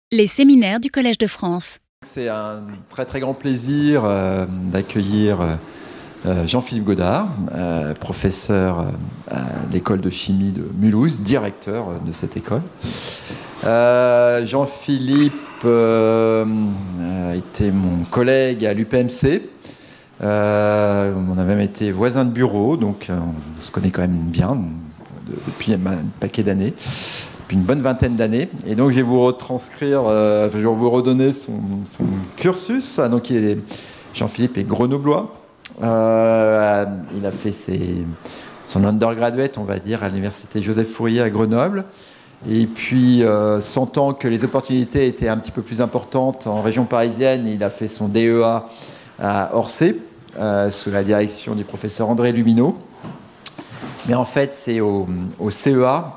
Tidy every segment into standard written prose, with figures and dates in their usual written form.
Les séminaires du Collège de France. C'est un très très grand plaisir d'accueillir Jean-Philippe Godard, professeur à l'école de chimie de Mulhouse, directeur de cette école. Jean-Philippe était mon collègue à l'UPMC. On a même été voisins de bureau, donc on se connaît quand même bien depuis un paquet d'années. Une bonne vingtaine d'années. Et donc, je vais vous retranscrire, je vais vous redonner son cursus. Donc, Jean-Philippe est grenoblois. Il a fait son undergraduate, on va dire, à l'université Joseph Fourier à Grenoble. Et puis, sentant que les opportunités étaient un petit peu plus importantes en région parisienne, il a fait son DEA à Orsay, sous la direction du professeur André Lumineau. Mais en fait, c'est au CEA,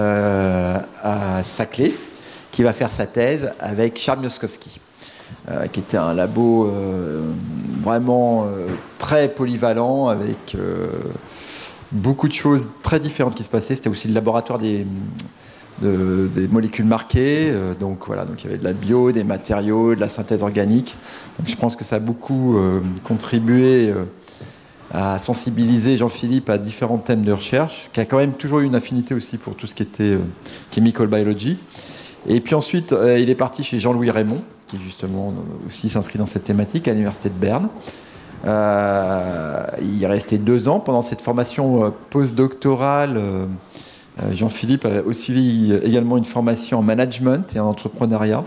à Saclay, qui va faire sa thèse avec Charles Mioskowski, qui était un labo vraiment très polyvalent, avec beaucoup de choses très différentes qui se passaient. C'était aussi le laboratoire des molécules marquées, donc voilà, donc il y avait de la bio, des matériaux, de la synthèse organique. Donc je pense que ça a beaucoup contribué à sensibiliser Jean-Philippe à différents thèmes de recherche, qui a quand même toujours eu une affinité aussi pour tout ce qui était chemical biology. Et puis ensuite, il est parti chez Jean-Louis Raymond, qui justement aussi s'inscrit dans cette thématique à l'université de Berne. Il est resté 2 ans pendant cette formation postdoctorale. Jean-Philippe a aussi suivi également une formation en management et en entrepreneuriat.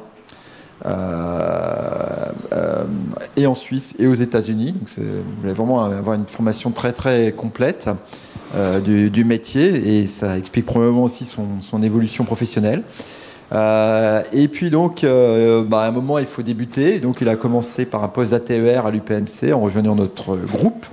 Et en Suisse et aux États-Unis. Donc vous voulez vraiment avoir une formation très très complète du métier, et ça explique probablement aussi son évolution professionnelle. Et puis donc, à un moment il faut débuter. Donc il a commencé par un poste d'ATER à l'UPMC en rejoignant notre groupe.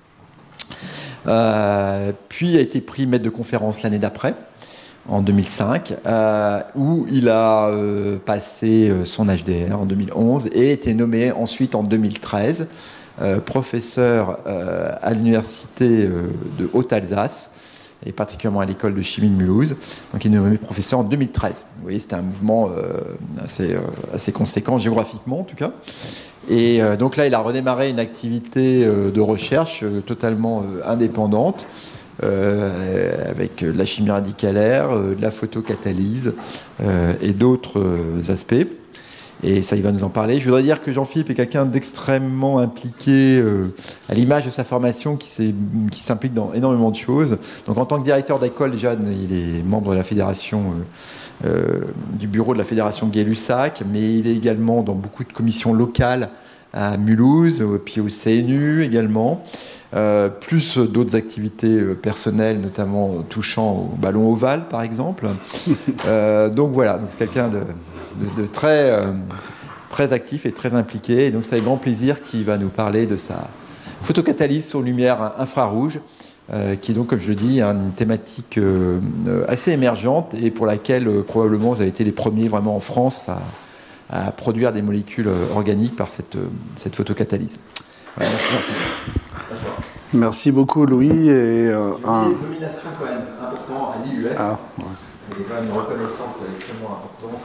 Puis a été pris maître de conférence l'année d'après, en 2005, où il a passé son HDR en 2011 et été nommé ensuite en 2013 professeur à l'université de Haute-Alsace, et particulièrement à l'école de chimie de Mulhouse. Donc il est nommé professeur en 2013. Vous voyez, c'était un mouvement assez conséquent géographiquement en tout cas. Et donc là, il a redémarré une activité de recherche totalement indépendante, avec de la chimie radicalaire, de la photocatalyse et d'autres aspects. Et ça, il va nous en parler. Je voudrais dire que Jean-Philippe est quelqu'un d'extrêmement impliqué, à l'image de sa formation, qui s'implique dans énormément de choses. Donc en tant que directeur d'école, déjà, il est membre de la fédération, du bureau de la fédération Gay-Lussac, mais il est également dans beaucoup de commissions locales à Mulhouse, puis au CNU également. Plus d'autres activités personnelles, notamment touchant au ballon ovale, par exemple. Donc voilà, donc quelqu'un de très, très actif et très impliqué. Et donc c'est avec grand plaisir qu'il va nous parler de sa photocatalyse sur lumière infrarouge, qui est donc, comme je le dis, une thématique assez émergente, et pour laquelle probablement vous avez été les premiers vraiment en France à produire des molécules organiques par cette photocatalyse. Voilà, merci Jean-Philippe. Merci beaucoup Louis. Et une nomination quand même importante à l'IUF. Ah, ouais. Il y a quand même une reconnaissance extrêmement importante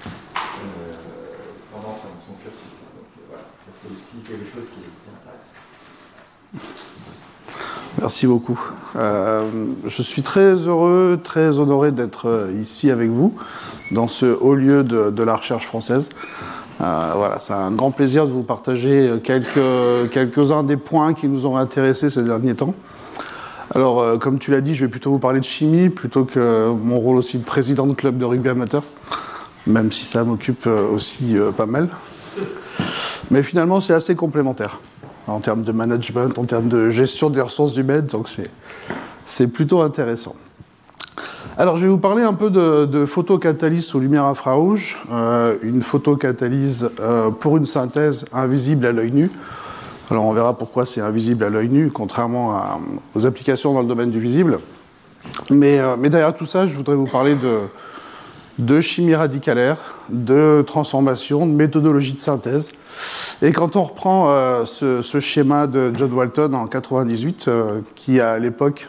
pendant son cursus. Donc voilà, ça c'est aussi quelque chose qui intéresse. Merci beaucoup. Je suis très heureux, très honoré d'être ici avec vous, dans ce haut lieu de la recherche française. Voilà, c'est un grand plaisir de vous partager quelques-uns des points qui nous ont intéressés ces derniers temps. Alors, comme tu l'as dit, je vais plutôt vous parler de chimie, plutôt que mon rôle aussi de président de club de rugby amateur, même si ça m'occupe aussi pas mal. Mais finalement, c'est assez complémentaire, en termes de management, en termes de gestion des ressources humaines, donc c'est plutôt intéressant. Alors, je vais vous parler un peu de photocatalyse sous lumière infrarouge, une photocatalyse pour une synthèse invisible à l'œil nu. Alors, on verra pourquoi c'est invisible à l'œil nu, contrairement aux applications dans le domaine du visible. Mais derrière tout ça, je voudrais vous parler de chimie radicalaire, de transformation, de méthodologie de synthèse. Et quand on reprend ce schéma de John Walton en 1998, qui à l'époque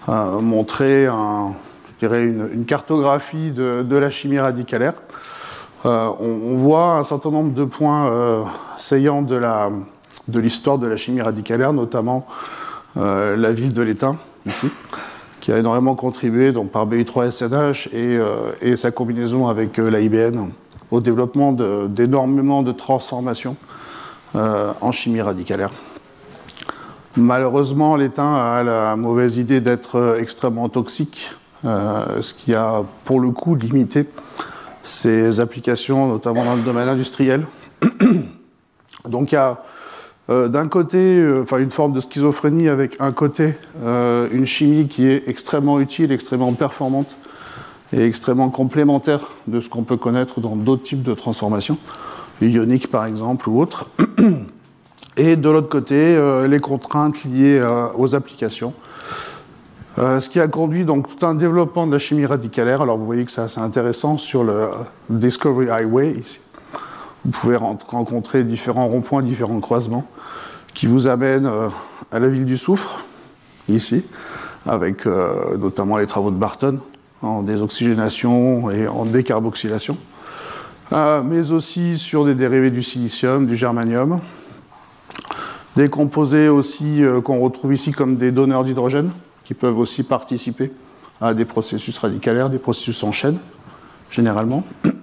montrait une cartographie de la chimie radicalaire, on voit un certain nombre de points saillants de l'histoire de la chimie radicalaire, notamment la ville de l'Étain, ici, qui a énormément contribué donc, par BI3SNH et sa combinaison avec la IBN au développement d'énormément de transformations en chimie radicalaire. Malheureusement, l'étain a la mauvaise idée d'être extrêmement toxique, ce qui a pour le coup limité ses applications, notamment dans le domaine industriel. Donc il y a d'un côté une forme de schizophrénie avec un côté une chimie qui est extrêmement utile, extrêmement performante et extrêmement complémentaire de ce qu'on peut connaître dans d'autres types de transformations, ioniques par exemple ou autres. Et de l'autre côté, les contraintes liées aux applications. Ce qui a conduit donc tout un développement de la chimie radicalaire. Alors vous voyez que c'est assez intéressant sur le Discovery Highway ici. Vous pouvez rencontrer différents ronds-points, différents croisements qui vous amènent à la ville du soufre, ici, avec notamment les travaux de Barton en désoxygénation et en décarboxylation, mais aussi sur des dérivés du silicium, du germanium, des composés aussi qu'on retrouve ici comme des donneurs d'hydrogène, qui peuvent aussi participer à des processus radicalaires, des processus en chaîne, généralement.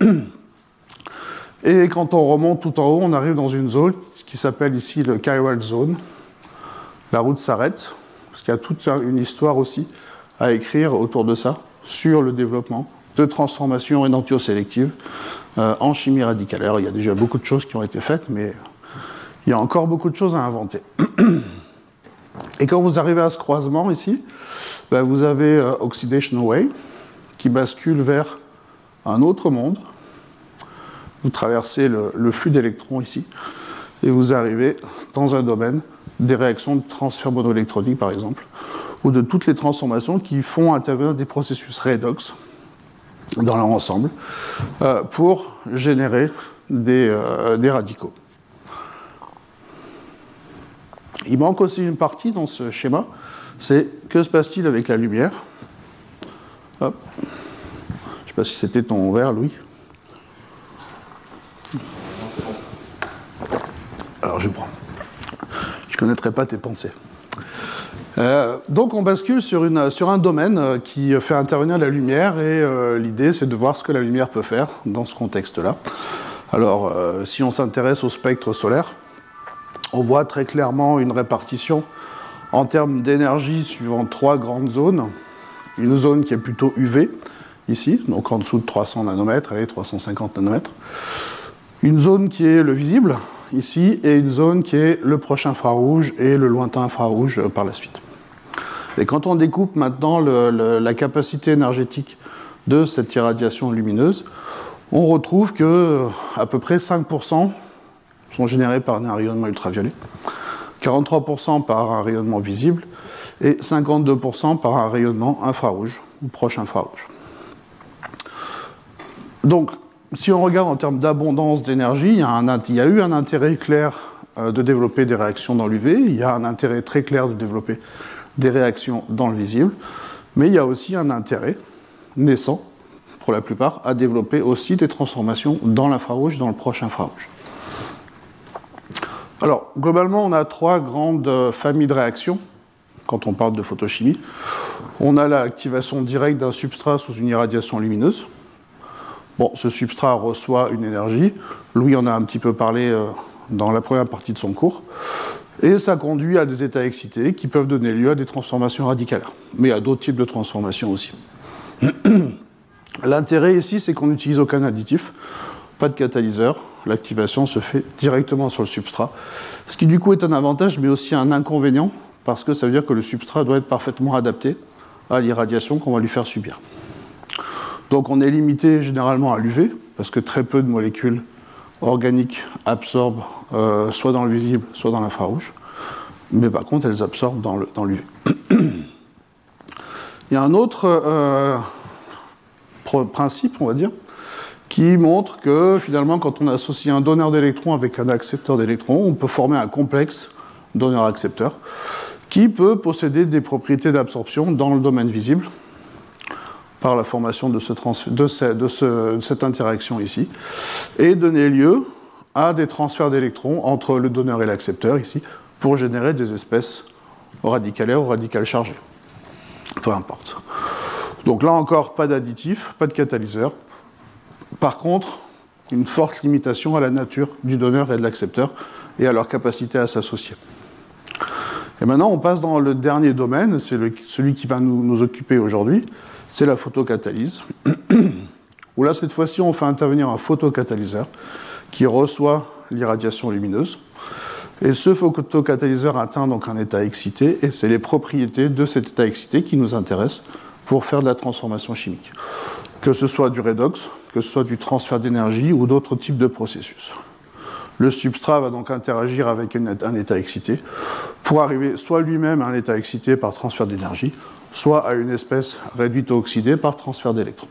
Et quand on remonte tout en haut, on arrive dans une zone qui s'appelle ici le Chiral Zone. La route s'arrête, parce qu'il y a toute une histoire aussi à écrire autour de ça, sur le développement de transformations énantiosélectives en chimie radicalaire. Il y a déjà beaucoup de choses qui ont été faites, mais il y a encore beaucoup de choses à inventer. Et quand vous arrivez à ce croisement ici, ben vous avez Oxidation Way qui bascule vers un autre monde. Vous traversez le flux d'électrons ici et vous arrivez dans un domaine des réactions de transfert monoélectronique par exemple, ou de toutes les transformations qui font intervenir des processus redox dans leur ensemble pour générer des radicaux. Il manque aussi une partie dans ce schéma, c'est que se passe-t-il avec la lumière? Hop. Je ne sais pas si c'était ton verre, Louis. Alors je prends. Je ne connaîtrai pas tes pensées. Donc on bascule sur un domaine qui fait intervenir la lumière et l'idée c'est de voir ce que la lumière peut faire dans ce contexte-là. Alors si on s'intéresse au spectre solaire, on voit très clairement une répartition en termes d'énergie suivant 3 grandes zones. Une zone qui est plutôt UV, ici, donc en dessous de 300 nanomètres, allez, 350 nanomètres. Une zone qui est le visible, ici, et une zone qui est le proche infrarouge et le lointain infrarouge par la suite. Et quand on découpe maintenant la capacité énergétique de cette irradiation lumineuse, on retrouve que à peu près 5% sont générés par un rayonnement ultraviolet, 43% par un rayonnement visible et 52% par un rayonnement infrarouge ou proche infrarouge. Donc, si on regarde en termes d'abondance d'énergie, il y a eu un intérêt clair de développer des réactions dans l'UV, il y a un intérêt très clair de développer des réactions dans le visible, mais il y a aussi un intérêt naissant, pour la plupart, à développer aussi des transformations dans l'infrarouge, dans le proche infrarouge. Alors, globalement, on a 3 grandes familles de réactions quand on parle de photochimie. On a l'activation directe d'un substrat sous une irradiation lumineuse. Bon, ce substrat reçoit une énergie. Louis en a un petit peu parlé dans la première partie de son cours. Et ça conduit à des états excités qui peuvent donner lieu à des transformations radicalaires. Mais à d'autres types de transformations aussi. L'intérêt ici, c'est qu'on n'utilise aucun additif, pas de catalyseur. L'activation se fait directement sur le substrat. Ce qui du coup est un avantage, mais aussi un inconvénient, parce que ça veut dire que le substrat doit être parfaitement adapté à l'irradiation qu'on va lui faire subir. Donc on est limité généralement à l'UV, parce que très peu de molécules organiques absorbent soit dans le visible, soit dans l'infrarouge. Mais par contre, elles absorbent dans l'UV. Il y a un autre principe, on va dire, qui montre que finalement, quand on associe un donneur d'électrons avec un accepteur d'électrons, on peut former un complexe donneur-accepteur qui peut posséder des propriétés d'absorption dans le domaine visible. par la formation de cette interaction ici, et donner lieu à des transferts d'électrons entre le donneur et l'accepteur ici, pour générer des espèces radicalaires ou radicales chargées. Peu importe. Donc là encore, pas d'additif, pas de catalyseur. Par contre, une forte limitation à la nature du donneur et de l'accepteur et à leur capacité à s'associer. Et maintenant, on passe dans le dernier domaine, c'est celui qui va nous occuper aujourd'hui, c'est la photocatalyse, où là, cette fois-ci, on fait intervenir un photocatalyseur qui reçoit l'irradiation lumineuse. Et ce photocatalyseur atteint donc un état excité, et c'est les propriétés de cet état excité qui nous intéressent pour faire de la transformation chimique. Que ce soit du redox, que ce soit du transfert d'énergie ou d'autres types de processus. Le substrat va donc interagir avec un état excité pour arriver soit lui-même à un état excité par transfert d'énergie, soit à une espèce réduite ou oxydée par transfert d'électrons.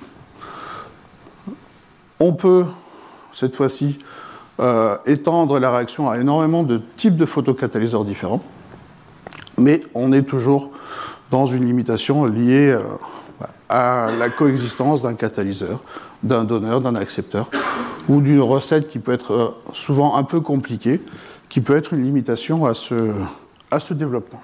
On peut, cette fois-ci, étendre la réaction à énormément de types de photocatalyseurs différents, mais on est toujours dans une limitation liée à la coexistence d'un catalyseur, d'un donneur, d'un accepteur, ou d'une recette qui peut être souvent un peu compliquée, qui peut être une limitation à ce développement.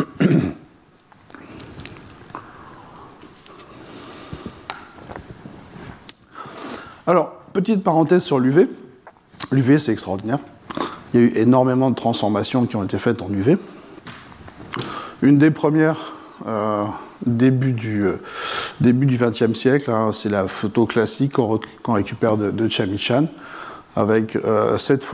Alors, petite parenthèse sur l'UV. L'UV, c'est extraordinaire. Il y a eu énormément de transformations qui ont été faites en UV. Une des premières, début du XXe siècle, hein, c'est la photo classique qu'on récupère de Chamichán, avec cette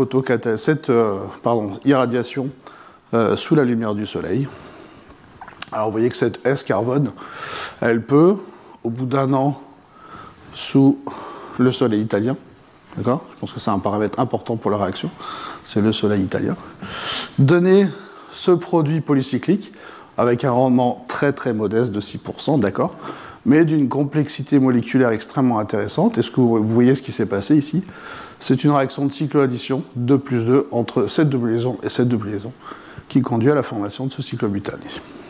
irradiation sous la lumière du soleil. Alors vous voyez que cette S-carbone, elle peut, au bout d'un an, sous le soleil italien, d'accord ? Je pense que c'est un paramètre important pour la réaction, c'est le soleil italien, donner ce produit polycyclique avec un rendement très très modeste de 6%, d'accord, mais d'une complexité moléculaire extrêmement intéressante. Est-ce que vous voyez ce qui s'est passé ici ? C'est une réaction de cycloaddition 2+2 entre cette double liaison et cette double liaison qui conduit à la formation de ce cyclobutane.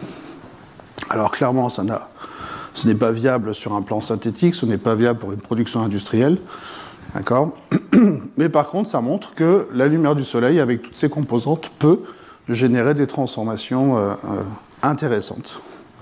Alors clairement, ce n'est pas viable sur un plan synthétique, ce n'est pas viable pour une production industrielle, d'accord ? Mais par contre, ça montre que la lumière du soleil, avec toutes ses composantes, peut générer des transformations intéressantes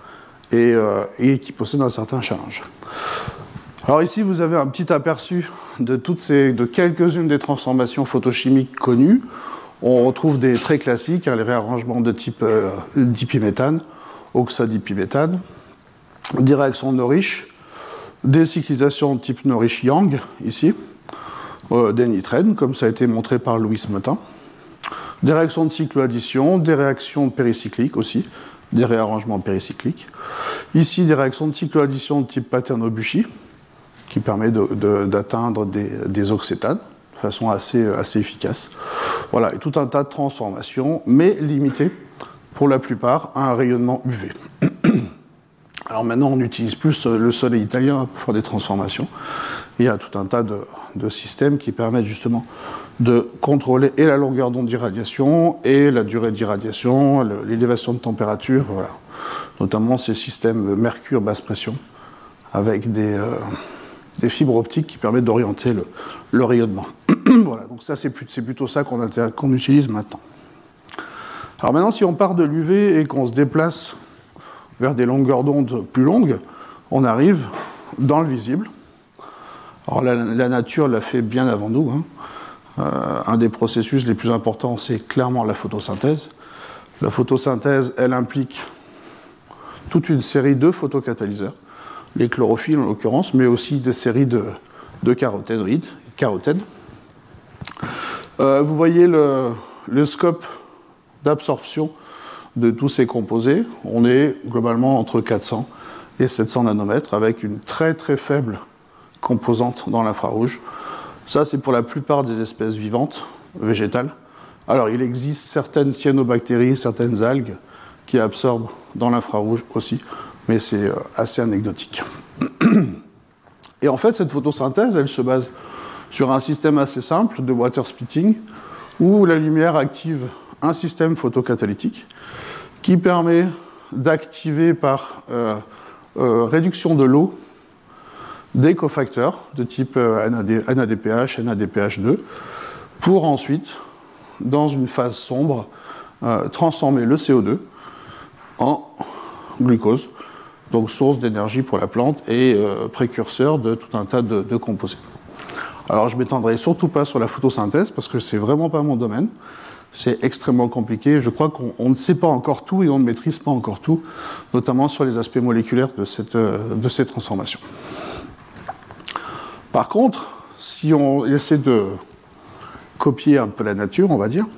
et qui possèdent un certain challenge. Alors ici, vous avez un petit aperçu de quelques-unes des transformations photochimiques connues. On retrouve des très classiques, hein, les réarrangements de type dipiméthane, oxadipiméthane, des réactions de Norrish, des cyclisations de type Norrish-Yang, ici, des nitrènes, comme ça a été montré par Louis Motin, des réactions de cycloaddition, des réactions péricycliques aussi, des réarrangements péricycliques. Ici, des réactions de cycloaddition de type Paterno-Bucci, qui permet d'atteindre des oxétanes de façon assez efficace. Voilà, et tout un tas de transformations, mais limitées, pour la plupart, à un rayonnement UV. Alors maintenant, on n'utilise plus le soleil italien pour faire des transformations. Il y a tout un tas de systèmes qui permettent justement de contrôler et la longueur d'onde d'irradiation et la durée d'irradiation, l'élévation de température, voilà. Notamment ces systèmes mercure basse pression avec des fibres optiques qui permettent d'orienter le rayonnement. Voilà, donc ça c'est plutôt ça qu'on utilise maintenant. Alors maintenant, si on part de l'UV et qu'on se déplace vers des longueurs d'onde plus longues, on arrive dans le visible. Alors la nature l'a fait bien avant nous, hein. Un des processus les plus importants, c'est clairement la photosynthèse. La photosynthèse, elle implique toute une série de photocatalyseurs, les chlorophylles en l'occurrence, mais aussi des séries de caroténoïdes, carotènes. Vous voyez le scope d'absorption de tous ces composés. On est globalement entre 400 et 700 nanomètres, avec une très très faible composante dans l'infrarouge. Ça, c'est pour la plupart des espèces vivantes, végétales. Alors, il existe certaines cyanobactéries, certaines algues qui absorbent dans l'infrarouge aussi, mais c'est assez anecdotique. Et en fait, cette photosynthèse, elle se base sur un système assez simple de water splitting, où la lumière active un système photocatalytique qui permet d'activer par réduction de l'eau des cofacteurs de type NADPH, NADPH2, pour ensuite, dans une phase sombre, transformer le CO2 en glucose, donc source d'énergie pour la plante et précurseur de tout un tas de composés. Alors je ne m'étendrai surtout pas sur la photosynthèse, parce que c'est vraiment pas mon domaine. C'est extrêmement compliqué. Je crois qu'on ne sait pas encore tout et on ne maîtrise pas encore tout, notamment sur les aspects moléculaires de ces transformations. Par contre, si on essaie de copier un peu la nature, on va dire,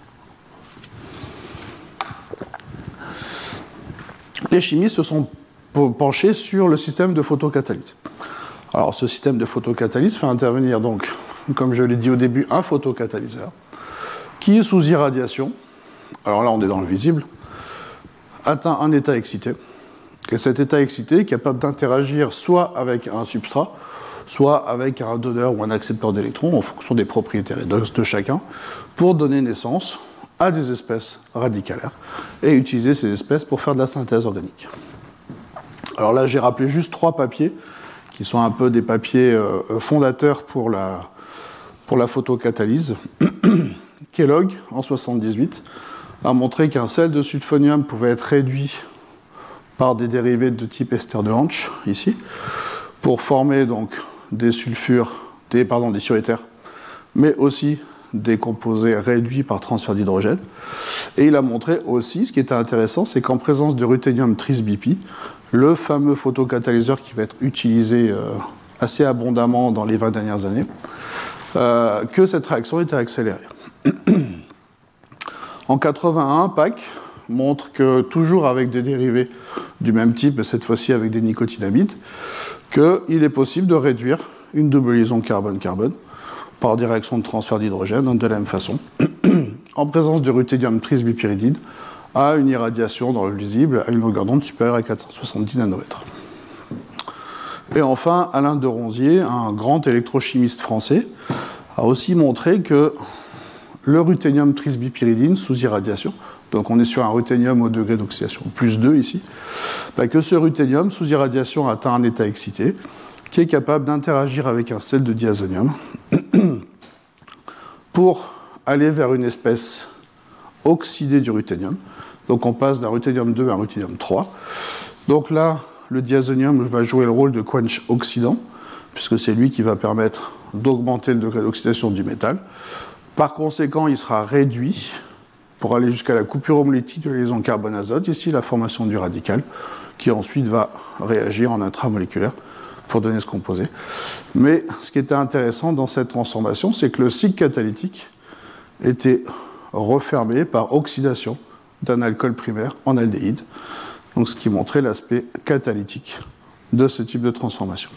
les chimistes se sont penchés sur le système de photocatalyse. Alors, ce système de photocatalyse fait intervenir donc, comme je l'ai dit au début, un photocatalyseur qui, sous irradiation, alors là on est dans le visible, atteint un état excité. Et cet état excité est capable d'interagir soit avec un substrat, soit avec un donneur ou un accepteur d'électrons, en fonction des propriétés de chacun, pour donner naissance à des espèces radicalaires et utiliser ces espèces pour faire de la synthèse organique. Alors là, j'ai rappelé juste 3 papiers qui sont un peu des papiers fondateurs pour la photocatalyse. Kellogg, en 1978, a montré qu'un sel de sulfonium pouvait être réduit par des dérivés de type ester de Hansch, ici, pour former donc des suréthers, mais aussi des composés réduits par transfert d'hydrogène. Et il a montré aussi, ce qui était intéressant, c'est qu'en présence de ruthénium tris-BP, le fameux photocatalyseur qui va être utilisé assez abondamment dans les 20 dernières années, que cette réaction était accélérée. En 81, PAC montre que, toujours avec des dérivés du même type, mais cette fois-ci avec des nicotinamides, qu'il est possible de réduire une double liaison carbone-carbone par des réactions de transfert d'hydrogène de la même façon, en présence de ruthénium tris-bipyridine, à une irradiation dans le visible à une longueur d'onde supérieure à 470 nanomètres. Et enfin, Alain de Ronzier, un grand électrochimiste français, a aussi montré que le ruthénium tris-bipyridine sous irradiation, donc on est sur un ruthénium au degré d'oxydation plus 2 ici, que ce ruthénium sous irradiation atteint un état excité qui est capable d'interagir avec un sel de diazonium pour aller vers une espèce oxydée du ruthénium. Donc on passe d'un ruthénium 2 à un ruthénium 3. Donc là, le diazonium va jouer le rôle de quench oxydant, puisque c'est lui qui va permettre d'augmenter le degré d'oxydation du métal. Par conséquent, il sera réduit pour aller jusqu'à la coupure homolytique de la liaison carbone-azote, ici la formation du radical, qui ensuite va réagir en intramoléculaire pour donner ce composé. Mais ce qui était intéressant dans cette transformation, c'est que le cycle catalytique était refermé par oxydation d'un alcool primaire en aldéhyde, donc ce qui montrait l'aspect catalytique de ce type de transformation.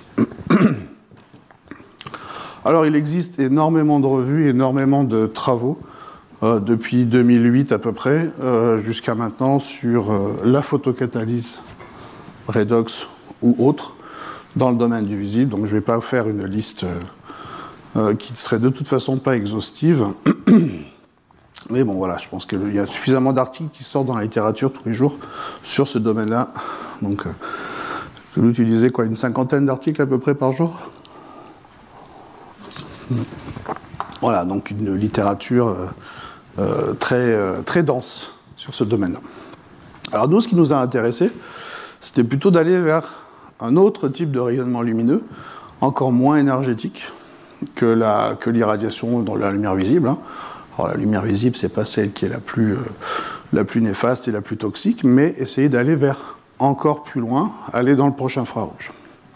Alors il existe énormément de revues, énormément de travaux, depuis 2008 à peu près, jusqu'à maintenant, sur la photocatalyse, redox ou autre, dans le domaine du visible. Donc je ne vais pas faire une liste qui ne serait de toute façon pas exhaustive. Mais bon, voilà, je pense qu'il y a suffisamment d'articles qui sortent dans la littérature tous les jours sur ce domaine-là. Donc, vous utilisez quoi, une 50aine d'articles à peu près par jour ? Voilà, donc une littérature très dense sur ce domaine-là. Alors nous, ce qui nous a intéressés, c'était plutôt d'aller vers un autre type de rayonnement lumineux, encore moins énergétique que l'irradiation dans la lumière visible. Alors la lumière visible, c'est pas celle qui est la plus néfaste et la plus toxique, mais essayer d'aller vers encore plus loin, aller dans le proche infrarouge.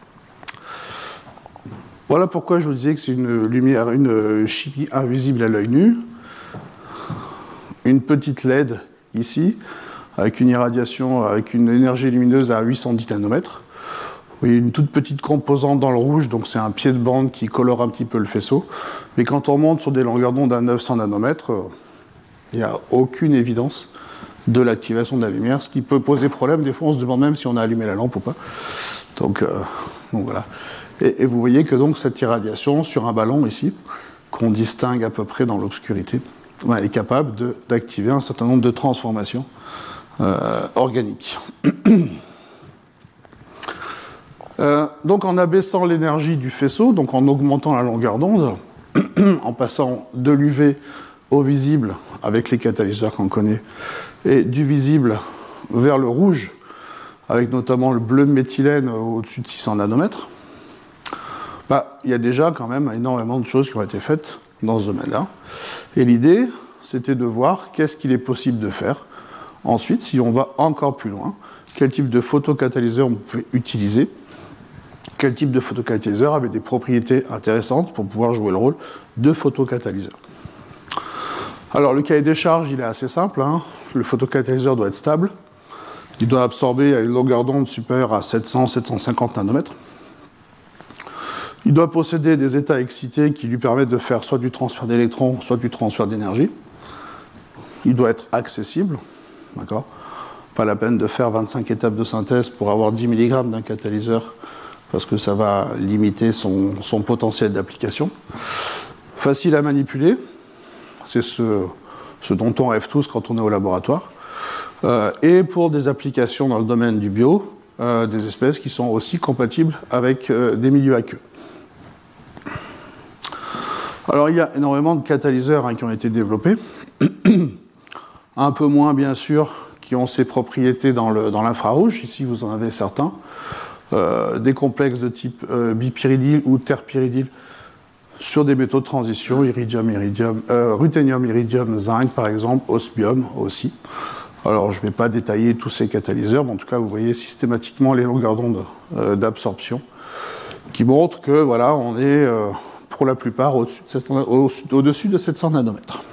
Voilà pourquoi je vous disais que c'est une chimie invisible à l'œil nu. Une petite LED ici, avec une irradiation, avec une énergie lumineuse à 810 nanomètres. Vous voyez une toute petite composante dans le rouge, donc c'est un pied de bande qui colore un petit peu le faisceau. Mais quand on monte sur des longueurs d'onde à 900 nanomètres, il n'y a aucune évidence de l'activation de la lumière, ce qui peut poser problème. Des fois, on se demande même si on a allumé la lampe ou pas. Donc voilà. Et vous voyez que donc cette irradiation sur un ballon ici, qu'on distingue à peu près dans l'obscurité, est capable d'activer un certain nombre de transformations organiques. Donc en abaissant l'énergie du faisceau, donc en augmentant la longueur d'onde, en passant de l'UV au visible avec les catalyseurs qu'on connaît, et du visible vers le rouge, avec notamment le bleu de méthylène au-dessus de 600 nanomètres, il y a déjà quand même énormément de choses qui ont été faites dans ce domaine-là. Et l'idée, c'était de voir qu'est-ce qu'il est possible de faire. Ensuite, si on va encore plus loin, quel type de photocatalyseur on peut utiliser, quel type de photocatalyseur avait des propriétés intéressantes pour pouvoir jouer le rôle de photocatalyseur. Alors, le cahier des charges, il est assez simple. Le photocatalyseur doit être stable. Il doit absorber à une longueur d'onde supérieure à 700-750 nanomètres. Il doit posséder des états excités qui lui permettent de faire soit du transfert d'électrons, soit du transfert d'énergie. Il doit être accessible. D'accord ? Pas la peine de faire 25 étapes de synthèse pour avoir 10 mg d'un catalyseur, parce que ça va limiter son potentiel d'application. Facile à manipuler. C'est ce dont on rêve tous quand on est au laboratoire. Et pour des applications dans le domaine du bio, des espèces qui sont aussi compatibles avec des milieux aqueux. Alors il y a énormément de catalyseurs qui ont été développés, un peu moins bien sûr, qui ont ces propriétés dans l'infrarouge. Ici vous en avez certains, des complexes de type bipyridyl ou terpyridyl sur des métaux de transition, ruthénium, iridium, zinc par exemple, osmium aussi. Alors je ne vais pas détailler tous ces catalyseurs, mais en tout cas vous voyez systématiquement les longueurs d'onde d'absorption qui montrent que voilà, on est pour la plupart au-dessus de 700 nanomètres.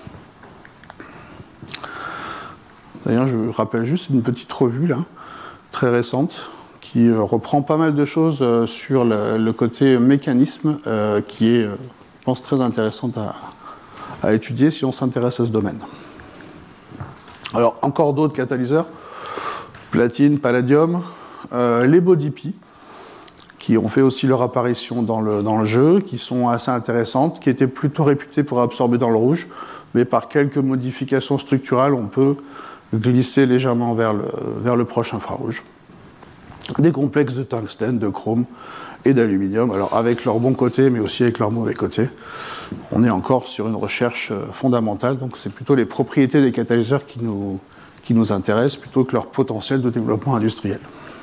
D'ailleurs, je rappelle juste une petite revue là, très récente, qui reprend pas mal de choses sur le côté mécanisme, qui est, je pense, très intéressante à étudier si on s'intéresse à ce domaine. Alors, encore d'autres catalyseurs, platine, palladium, les body-pi, qui ont fait aussi leur apparition dans le jeu, qui sont assez intéressantes, qui étaient plutôt réputées pour absorber dans le rouge, mais par quelques modifications structurales, on peut glisser légèrement vers le proche infrarouge. Des complexes de tungstène, de chrome et d'aluminium, alors avec leur bon côté, mais aussi avec leur mauvais côté. On est encore sur une recherche fondamentale, donc c'est plutôt les propriétés des catalyseurs qui nous intéressent, plutôt que leur potentiel de développement industriel.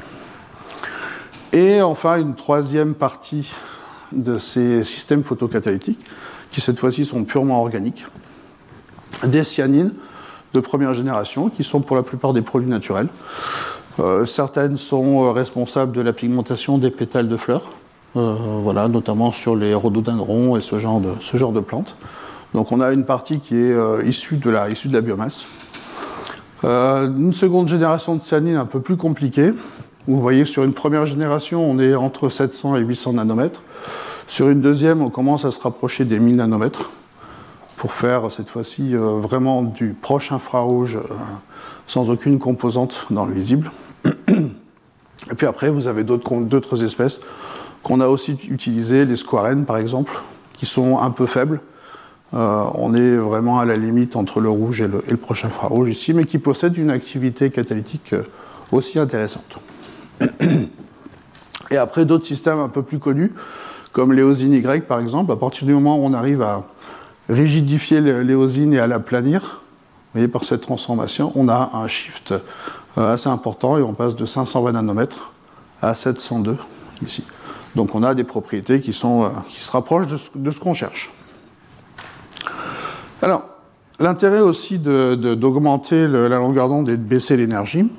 Et enfin, une troisième partie de ces systèmes photocatalytiques, qui cette fois-ci sont purement organiques, des cyanines de première génération, qui sont pour la plupart des produits naturels. Certaines sont responsables de la pigmentation des pétales de fleurs, voilà, notamment sur les rhododendrons et ce genre de plantes. Donc on a une partie qui est issue de la biomasse. Une seconde génération de cyanine un peu plus compliquée. Vous voyez, sur une première génération, on est entre 700 et 800 nanomètres. Sur une deuxième, on commence à se rapprocher des 1000 nanomètres pour faire, cette fois-ci, vraiment du proche infrarouge sans aucune composante dans le visible. Et puis après, vous avez d'autres espèces qu'on a aussi utilisées, les squarènes, par exemple, qui sont un peu faibles. On est vraiment à la limite entre le rouge et le proche infrarouge ici, mais qui possèdent une activité catalytique aussi intéressante. Et après, d'autres systèmes un peu plus connus, comme l'éosine Y, par exemple, à partir du moment où on arrive à rigidifier l'éosine et à la planir, vous voyez, par cette transformation, on a un shift assez important et on passe de 520 nanomètres à 702 ici. Donc on a des propriétés qui se rapprochent de ce qu'on cherche. Alors, l'intérêt aussi d'augmenter la longueur d'onde et de baisser l'énergie,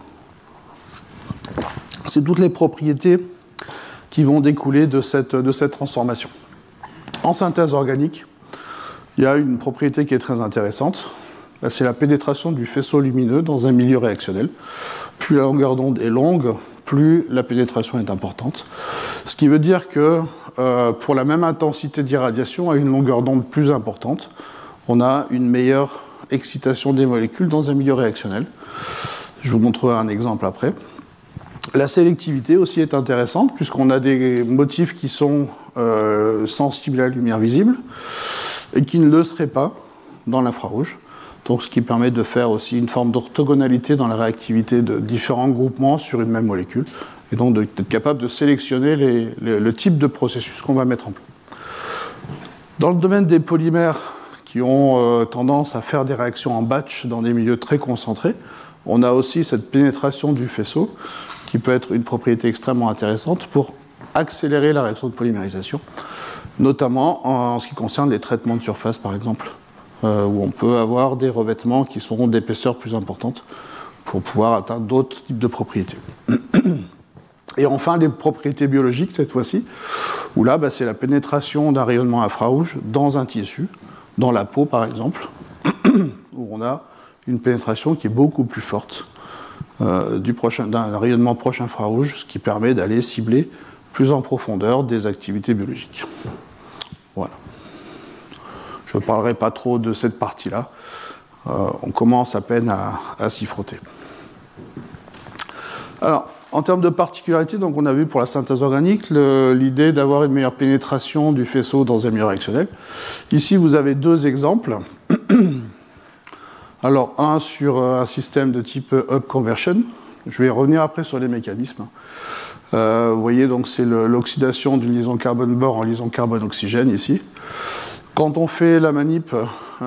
c'est toutes les propriétés qui vont découler de cette transformation. En synthèse organique, il y a une propriété qui est très intéressante, c'est la pénétration du faisceau lumineux dans un milieu réactionnel. Plus la longueur d'onde est longue, plus la pénétration est importante. Ce qui veut dire que pour la même intensité d'irradiation, à une longueur d'onde plus importante, on a une meilleure excitation des molécules dans un milieu réactionnel. Je vous montrerai un exemple après. La sélectivité aussi est intéressante, puisqu'on a des motifs qui sont sensibles à la lumière visible et qui ne le seraient pas dans l'infrarouge. Donc, ce qui permet de faire aussi une forme d'orthogonalité dans la réactivité de différents groupements sur une même molécule. et donc d'être capable de sélectionner le type de processus qu'on va mettre en place. Dans le domaine des polymères qui ont tendance à faire des réactions en batch dans des milieux très concentrés, on a aussi cette pénétration du faisceau qui peut être une propriété extrêmement intéressante pour accélérer la réaction de polymérisation, notamment en ce qui concerne les traitements de surface, par exemple, où on peut avoir des revêtements qui seront d'épaisseur plus importante pour pouvoir atteindre d'autres types de propriétés. Et enfin, les propriétés biologiques, cette fois-ci, où là, c'est la pénétration d'un rayonnement infrarouge dans un tissu, dans la peau, par exemple, où on a une pénétration qui est beaucoup plus forte d'un rayonnement proche infrarouge, ce qui permet d'aller cibler plus en profondeur des activités biologiques. Voilà. Je ne parlerai pas trop de cette partie-là. On commence à peine à s'y frotter. Alors, en termes de particularité, donc on a vu pour la synthèse organique l'idée d'avoir une meilleure pénétration du faisceau dans un milieu réactionnel. Ici, vous avez deux exemples. Alors, un sur un système de type Hub Conversion. Je vais revenir après sur les mécanismes. Vous voyez, donc c'est l'oxydation d'une liaison carbone-bore en liaison carbone-oxygène ici. Quand on fait la manip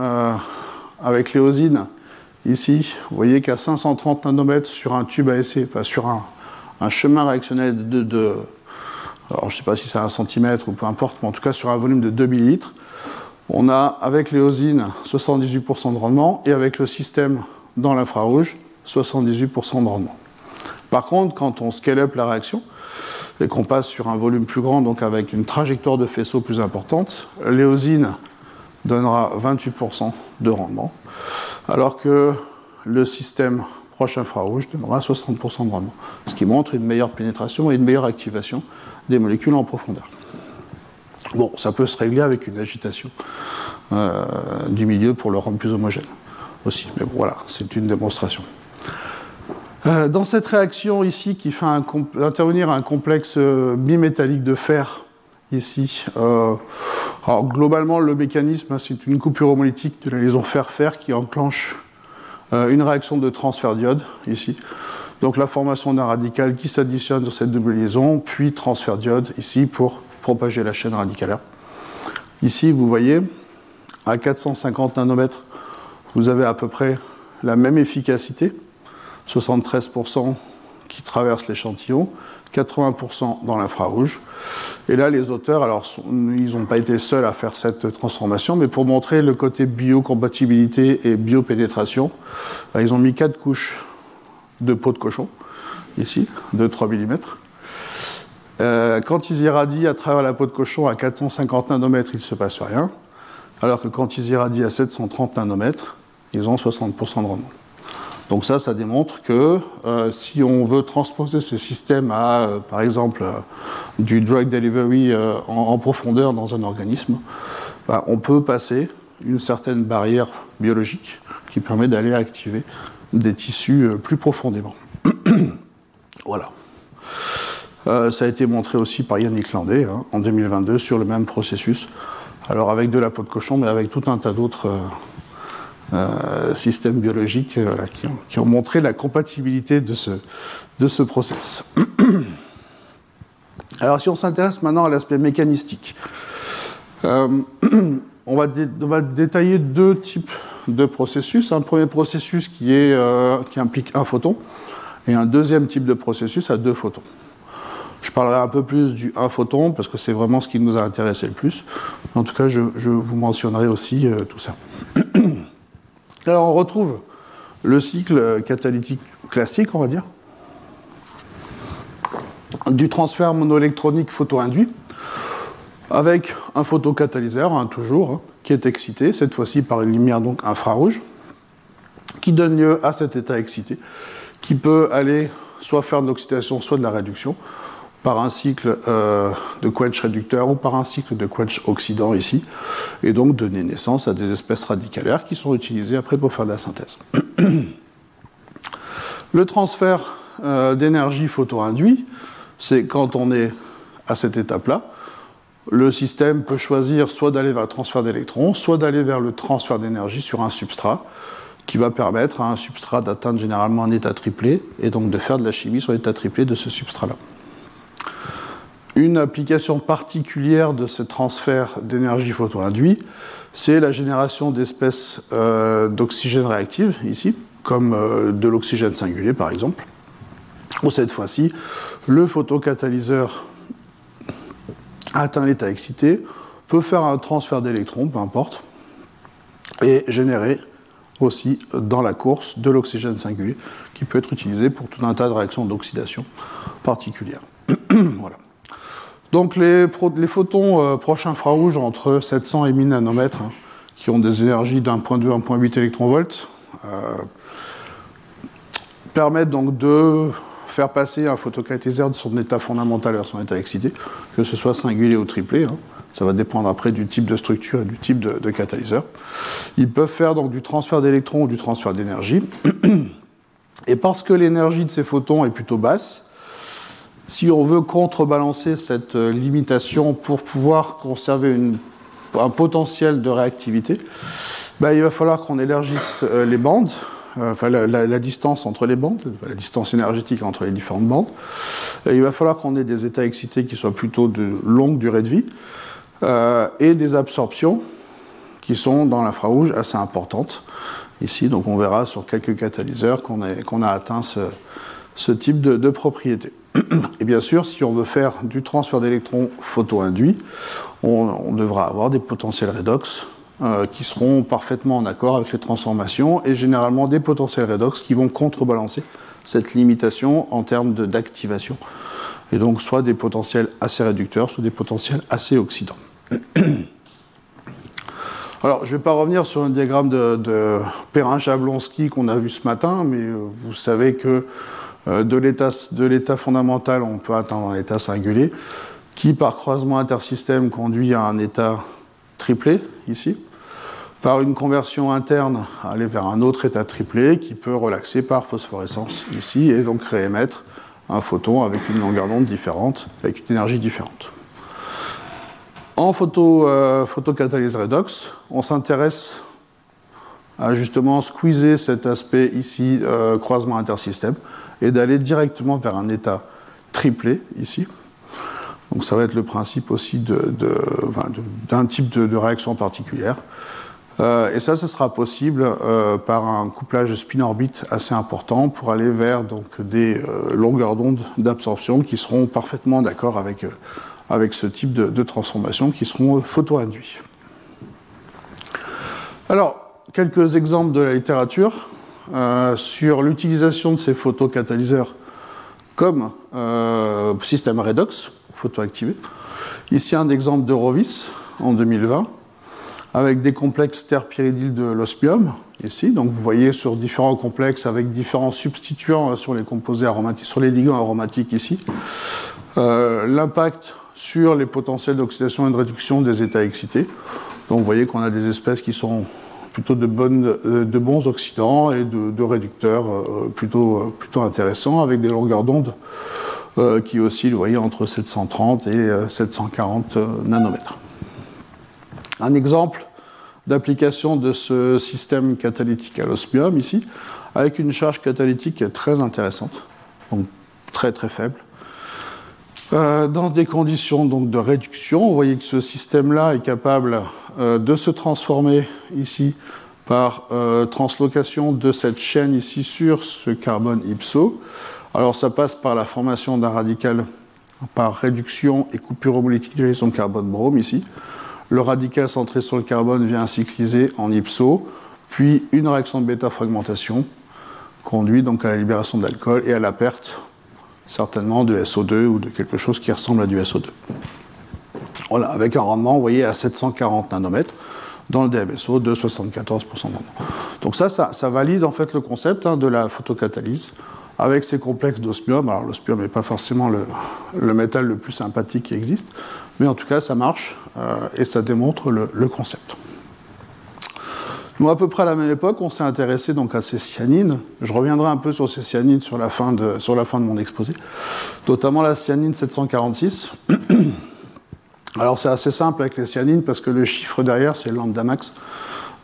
avec l'éosine, ici, vous voyez qu'à 530 nanomètres sur un tube à essai, enfin sur un chemin réactionnel alors je ne sais pas si c'est 1 centimètre ou peu importe, mais en tout cas sur un volume de 2 millilitres, on a avec l'éosine 78% de rendement et avec le système dans l'infrarouge 78% de rendement. Par contre, quand on scale up la réaction et qu'on passe sur un volume plus grand, donc avec une trajectoire de faisceau plus importante, l'éosine donnera 28% de rendement, alors que le système proche infrarouge donnera 60% de rendement, ce qui montre une meilleure pénétration et une meilleure activation des molécules en profondeur. Bon, ça peut se régler avec une agitation du milieu pour le rendre plus homogène aussi, mais bon, voilà, c'est une démonstration. Dans cette réaction ici qui fait intervenir un complexe bimétallique de fer ici, alors globalement le mécanisme c'est une coupure homolytique de la liaison fer-fer qui enclenche une réaction de transfert d'iode ici. Donc la formation d'un radical qui s'additionne sur cette double liaison, puis transfert d'iode ici pour propager la chaîne radicalaire. Ici vous voyez, à 450 nanomètres, vous avez à peu près la même efficacité, 73% qui traversent l'échantillon, 80% dans l'infrarouge. Et là, les auteurs, alors, ils n'ont pas été seuls à faire cette transformation, mais pour montrer le côté biocompatibilité et biopénétration, ils ont mis 4 couches de peau de cochon, ici, de 3 mm. Quand ils irradient à travers la peau de cochon à 450 nanomètres, il ne se passe rien, alors que quand ils irradient à 730 nanomètres, ils ont 60% de rendement. Donc ça démontre que si on veut transposer ces systèmes à, par exemple, du drug delivery en profondeur dans un organisme, on peut passer une certaine barrière biologique qui permet d'aller activer des tissus plus profondément. Voilà. Ça a été montré aussi par Yannick Landé en 2022 sur le même processus. Alors avec de la peau de cochon, mais avec tout un tas d'autres systèmes biologiques qui ont montré la compatibilité de ce process. Alors si on s'intéresse maintenant à l'aspect mécanistique, on va détailler deux types de processus. Un premier processus qui implique un photon et un deuxième type de processus à 2 photons. Je parlerai un peu plus du 1 photon parce que c'est vraiment ce qui nous a intéressé le plus. En tout cas, je vous mentionnerai aussi tout ça. Alors on retrouve le cycle catalytique classique, on va dire, du transfert monoélectronique photoinduit avec un photocatalyseur, toujours, qui est excité, cette fois-ci par une lumière donc infrarouge, qui donne lieu à cet état excité, qui peut aller soit faire de l'oxydation, soit de la réduction, par un cycle de quench réducteur ou par un cycle de quench oxydant ici, et donc donner naissance à des espèces radicalaires qui sont utilisées après pour faire de la synthèse. Le transfert d'énergie photoinduit, c'est quand on est à cette étape-là, le système peut choisir soit d'aller vers le transfert d'électrons, soit d'aller vers le transfert d'énergie sur un substrat qui va permettre à un substrat d'atteindre généralement un état triplé, et donc de faire de la chimie sur l'état triplé de ce substrat-là. Une application particulière de ce transfert d'énergie photo-induit, c'est la génération d'espèces d'oxygène réactive, ici, comme de l'oxygène singulier, par exemple, où cette fois-ci, le photocatalyseur atteint l'état excité, peut faire un transfert d'électrons, peu importe, et générer aussi dans la course de l'oxygène singulier, qui peut être utilisé pour tout un tas de réactions d'oxydation particulières. Voilà. Donc les photons proches infrarouges entre 700 et 1000 nanomètres, hein, qui ont des énergies d'1.2 à 1.8 électronvolts, permettent donc de faire passer un photocatalyseur de son état fondamental vers son état excité, que ce soit singulier ou triplé, hein. Ça va dépendre après du type de structure et du type de catalyseur. Ils peuvent faire donc du transfert d'électrons ou du transfert d'énergie. Et parce que l'énergie de ces photons est plutôt basse, si on veut contrebalancer cette limitation pour pouvoir conserver un potentiel de réactivité, il va falloir qu'on élargisse les bandes, la distance entre les bandes, la distance énergétique entre les différentes bandes. Et il va falloir qu'on ait des états excités qui soient plutôt de longue durée de vie, et des absorptions qui sont dans l'infrarouge assez importantes. Ici, donc on verra sur quelques catalyseurs qu'on a atteint ce type de propriété. Et bien sûr, si on veut faire du transfert d'électrons photo-induit, on devra avoir des potentiels redox qui seront parfaitement en accord avec les transformations, et généralement des potentiels redox qui vont contrebalancer cette limitation en termes d'activation. Et donc soit des potentiels assez réducteurs, soit des potentiels assez oxydants. Alors, je ne vais pas revenir sur un diagramme de Perrin-Jablonski qu'on a vu ce matin, mais vous savez que de l'état fondamental, on peut atteindre un état singulier, qui par croisement intersystème conduit à un état triplé, ici, par une conversion interne, aller vers un autre état triplé, qui peut relaxer par phosphorescence, ici, et donc réémettre un photon avec une longueur d'onde différente, avec une énergie différente. En photocatalyse redox, on s'intéresse à justement squeezer cet aspect ici, croisement intersystème, et d'aller directement vers un état triplé, ici. Donc ça va être le principe aussi d'un type de réaction particulière. Et ça sera possible par un couplage spin-orbite assez important pour aller vers donc, des longueurs d'onde d'absorption qui seront parfaitement d'accord avec ce type de transformation, qui seront photo-induits. Alors, quelques exemples de la littérature sur l'utilisation de ces photocatalyseurs comme système redox, photoactivé. Ici, un exemple d'Eurovis en 2020, avec des complexes terpyridyl de l'osmium, ici. Donc, vous voyez sur différents complexes avec différents substituants sur les composés aromatiques, sur les ligands aromatiques ici. L'impact sur les potentiels d'oxydation et de réduction des états excités. Donc, vous voyez qu'on a des espèces qui sont plutôt de bons oxydants et de réducteurs plutôt intéressants, avec des longueurs d'onde qui oscillent, vous voyez, entre 730 et 740 nanomètres. Un exemple d'application de ce système catalytique à l'osmium, ici, avec une charge catalytique très intéressante, donc très très faible. Dans des conditions donc, de réduction, vous voyez que ce système-là est capable de se transformer ici par translocation de cette chaîne ici sur ce carbone ipso. Alors ça passe par la formation d'un radical par réduction et coupure homolytique de la liaison carbone-brome ici. Le radical centré sur le carbone vient cycliser en ipso, puis une réaction de bêta-fragmentation conduit donc à la libération d'alcool et à la perte certainement de SO2 ou de quelque chose qui ressemble à du SO2. Voilà, avec un rendement, vous voyez, à 740 nanomètres dans le DMSO de 74% de rendement. Donc ça valide en fait le concept de la photocatalyse avec ces complexes d'osmium. Alors l'osmium n'est pas forcément le métal le plus sympathique qui existe, mais en tout cas ça marche et ça démontre le concept. Nous, à peu près à la même époque, on s'est intéressé donc à ces cyanines. Je reviendrai un peu sur ces cyanines sur la fin de mon exposé, notamment la cyanine 746. Alors c'est assez simple avec les cyanines parce que le chiffre derrière c'est le lambda max.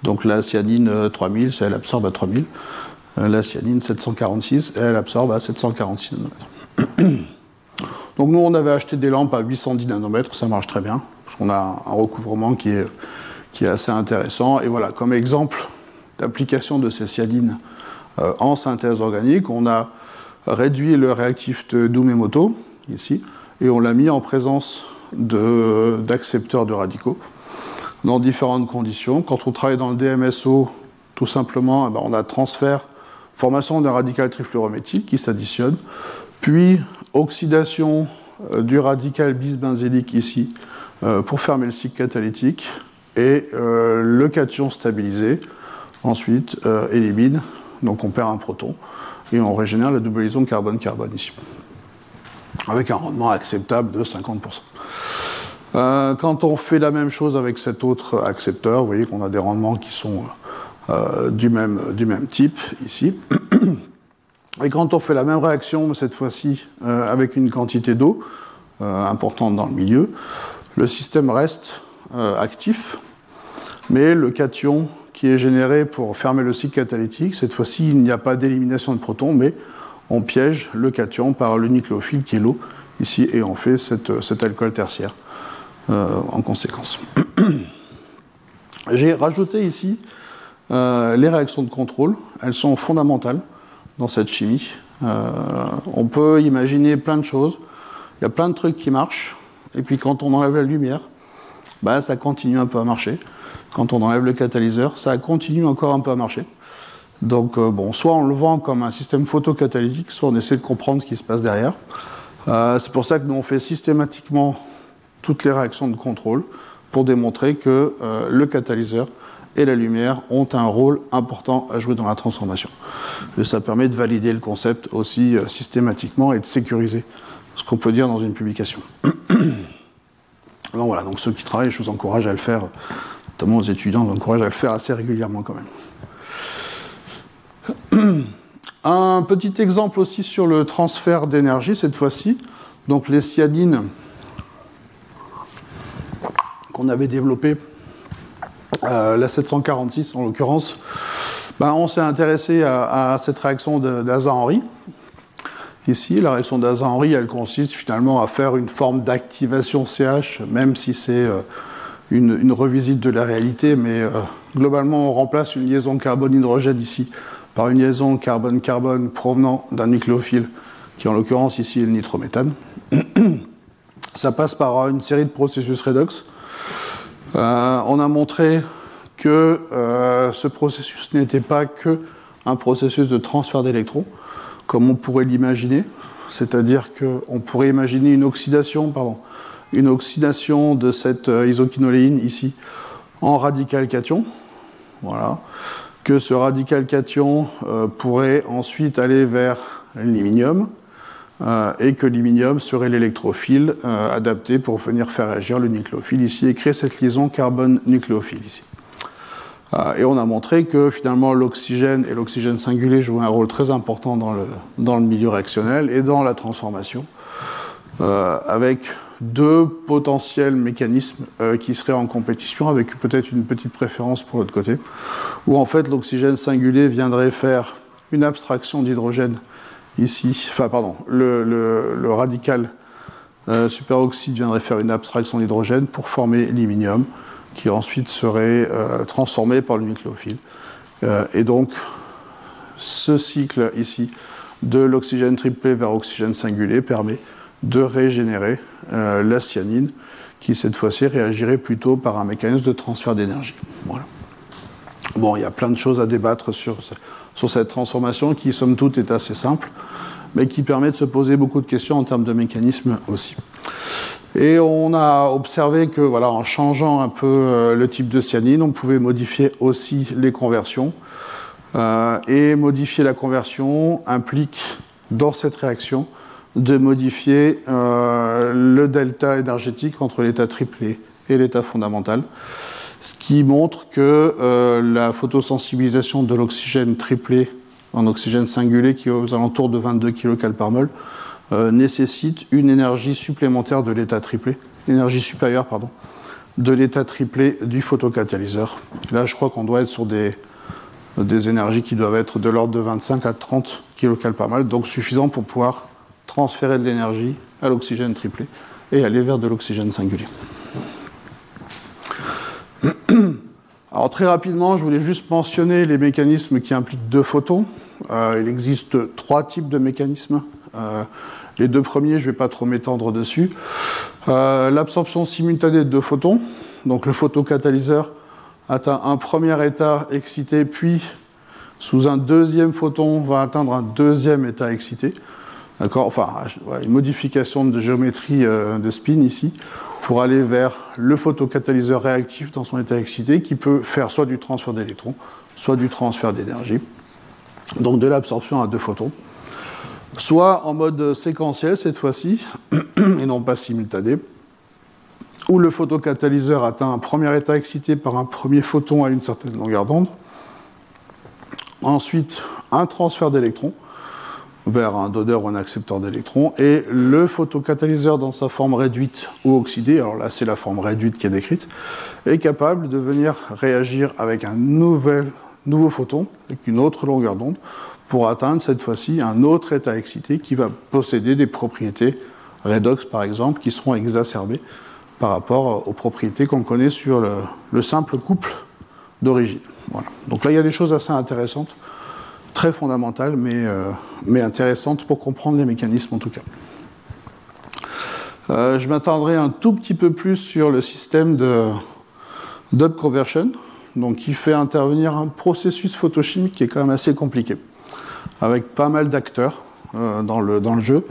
Donc la cyanine 3000, elle absorbe à 3000. La cyanine 746, elle absorbe à 746 nanomètres. Donc nous, on avait acheté des lampes à 810 nanomètres, ça marche très bien, parce qu'on a un recouvrement qui est assez intéressant. Et voilà, comme exemple d'application de ces cyanines en synthèse organique, on a réduit le réactif de Dumemoto, ici, et on l'a mis en présence d'accepteurs de radicaux dans différentes conditions. Quand on travaille dans le DMSO, tout simplement, on a transfert, formation d'un radical trifluorométhyle qui s'additionne, puis oxydation du radical bisbenzélique ici pour fermer le cycle catalytique, et le cation stabilisé ensuite élimine, donc on perd un proton, et on régénère la double liaison carbone-carbone ici, avec un rendement acceptable de 50%. Quand on fait la même chose avec cet autre accepteur, vous voyez qu'on a des rendements qui sont du même type ici. Et quand on fait la même réaction, cette fois-ci avec une quantité d'eau importante dans le milieu, le système reste actif, mais le cation qui est généré pour fermer le cycle catalytique, cette fois-ci, il n'y a pas d'élimination de protons, mais on piège le cation par le nucléophile qui est l'eau ici, et on fait cet alcool tertiaire en conséquence. J'ai rajouté ici les réactions de contrôle. Elles sont fondamentales dans cette chimie. On peut imaginer plein de choses. Il y a plein de trucs qui marchent. Et puis quand on enlève la lumière, ça continue un peu à marcher. Quand on enlève le catalyseur, ça continue encore un peu à marcher. Donc soit on le vend comme un système photocatalytique, soit on essaie de comprendre ce qui se passe derrière. C'est pour ça que nous on fait systématiquement toutes les réactions de contrôle pour démontrer que le catalyseur et la lumière ont un rôle important à jouer dans la transformation. Et ça permet de valider le concept aussi systématiquement et de sécuriser ce qu'on peut dire dans une publication. Donc voilà, donc ceux qui travaillent, je vous encourage à le faire, notamment aux étudiants, je vous encourage à le faire assez régulièrement quand même. Un petit exemple aussi sur le transfert d'énergie cette fois-ci. Donc les cyanines qu'on avait développées, la 746 en l'occurrence, on s'est intéressé à cette réaction d'Aza-Henry. Ici, la réaction d'Aza-Henry, elle consiste finalement à faire une forme d'activation CH, même si c'est une revisite de la réalité, mais globalement, on remplace une liaison carbone-hydrogène ici par une liaison carbone-carbone provenant d'un nucléophile, qui en l'occurrence ici est le nitrométhane. Ça passe par une série de processus redox. On a montré que ce processus n'était pas qu'un processus de transfert d'électrons, comme on pourrait l'imaginer, c'est-à-dire qu'on pourrait imaginer une oxydation de cette isoquinoléine ici en radical cation, voilà, que ce radical cation pourrait ensuite aller vers l'iminium, et que l'iminium serait l'électrophile adapté pour venir faire réagir le nucléophile ici et créer cette liaison carbone-nucléophile ici. Et on a montré que finalement l'oxygène et l'oxygène singulé jouaient un rôle très important dans le milieu réactionnel et dans la transformation, avec deux potentiels mécanismes qui seraient en compétition, avec peut-être une petite préférence pour l'autre côté, où en fait l'oxygène singulé viendrait faire une abstraction d'hydrogène ici, le radical superoxyde viendrait faire une abstraction d'hydrogène pour former l'iminium, qui ensuite serait transformé par le nucléophile. Et donc, ce cycle ici de l'oxygène triplé vers oxygène singulé permet de régénérer la cyanine, qui cette fois-ci réagirait plutôt par un mécanisme de transfert d'énergie. Voilà. Bon, il y a plein de choses à débattre sur cette transformation qui, somme toute, est assez simple, mais qui permet de se poser beaucoup de questions en termes de mécanisme aussi. Et on a observé que, voilà, en changeant un peu le type de cyanine, on pouvait modifier aussi les conversions. Et modifier la conversion implique, dans cette réaction, de modifier le delta énergétique entre l'état triplé et l'état fondamental, ce qui montre que la photosensibilisation de l'oxygène triplé en oxygène singulé, qui est aux alentours de 22 kcal par mol, nécessite une énergie supplémentaire de l'état triplé, énergie supérieure, de l'état triplé du photocatalyseur. Là, je crois qu'on doit être sur des énergies qui doivent être de l'ordre de 25 à 30 kcal par mol, donc suffisant pour pouvoir transférer de l'énergie à l'oxygène triplé et aller vers de l'oxygène singulier. Alors très rapidement, je voulais juste mentionner les mécanismes qui impliquent deux photons. Il existe 3 types de mécanismes. Les 2 premiers, je ne vais pas trop m'étendre dessus. L'absorption simultanée de 2 photons. Donc le photocatalyseur atteint un premier état excité, puis sous un deuxième photon va atteindre un deuxième état excité. D'accord, enfin, une modification de géométrie de spin ici, pour aller vers le photocatalyseur réactif dans son état excité, qui peut faire soit du transfert d'électrons, soit du transfert d'énergie. Donc de l'absorption à 2 photons. Soit en mode séquentiel cette fois-ci, et non pas simultané, où le photocatalyseur atteint un premier état excité par un premier photon à une certaine longueur d'onde. Ensuite, un transfert d'électrons vers un donneur ou un accepteur d'électrons, et le photocatalyseur dans sa forme réduite ou oxydée, alors là c'est la forme réduite qui est décrite, est capable de venir réagir avec un nouveau photon, avec une autre longueur d'onde, pour atteindre cette fois-ci un autre état excité qui va posséder des propriétés redox par exemple, qui seront exacerbées par rapport aux propriétés qu'on connaît sur le simple couple d'origine. Voilà. Donc là il y a des choses assez intéressantes, très fondamentales, mais intéressantes pour comprendre les mécanismes en tout cas. Je m'attendrai un tout petit peu plus sur le système d'up conversion, donc qui fait intervenir un processus photochimique qui est quand même assez compliqué, avec pas mal d'acteurs dans le jeu.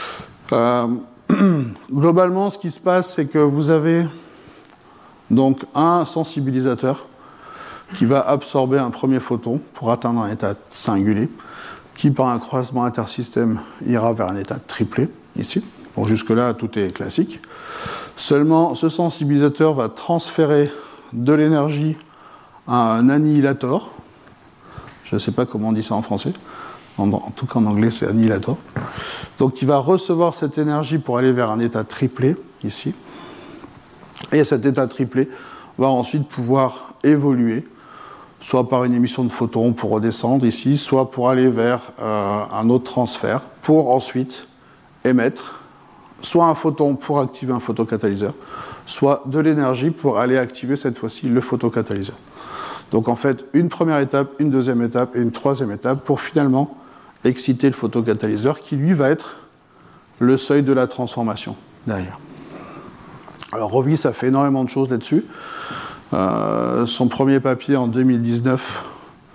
Globalement, ce qui se passe, c'est que vous avez donc un sensibilisateur qui va absorber un premier photon pour atteindre un état singulier, qui par un croisement intersystème ira vers un état triplé, ici. Bon, jusque-là, tout est classique. Seulement, ce sensibilisateur va transférer de l'énergie à un annihilator. Je ne sais pas comment on dit ça en français. En tout cas, en anglais, c'est annihilator. Donc, il va recevoir cette énergie pour aller vers un état triplé, ici. Et cet état triplé va ensuite pouvoir évoluer, soit par une émission de photons pour redescendre ici, soit pour aller vers un autre transfert, pour ensuite émettre soit un photon pour activer un photocatalyseur, soit de l'énergie pour aller activer cette fois-ci le photocatalyseur. Donc en fait, une première étape, une deuxième étape et une troisième étape pour finalement exciter le photocatalyseur qui lui va être le seuil de la transformation derrière. Alors Rovis a fait énormément de choses là-dessus. Son premier papier en 2019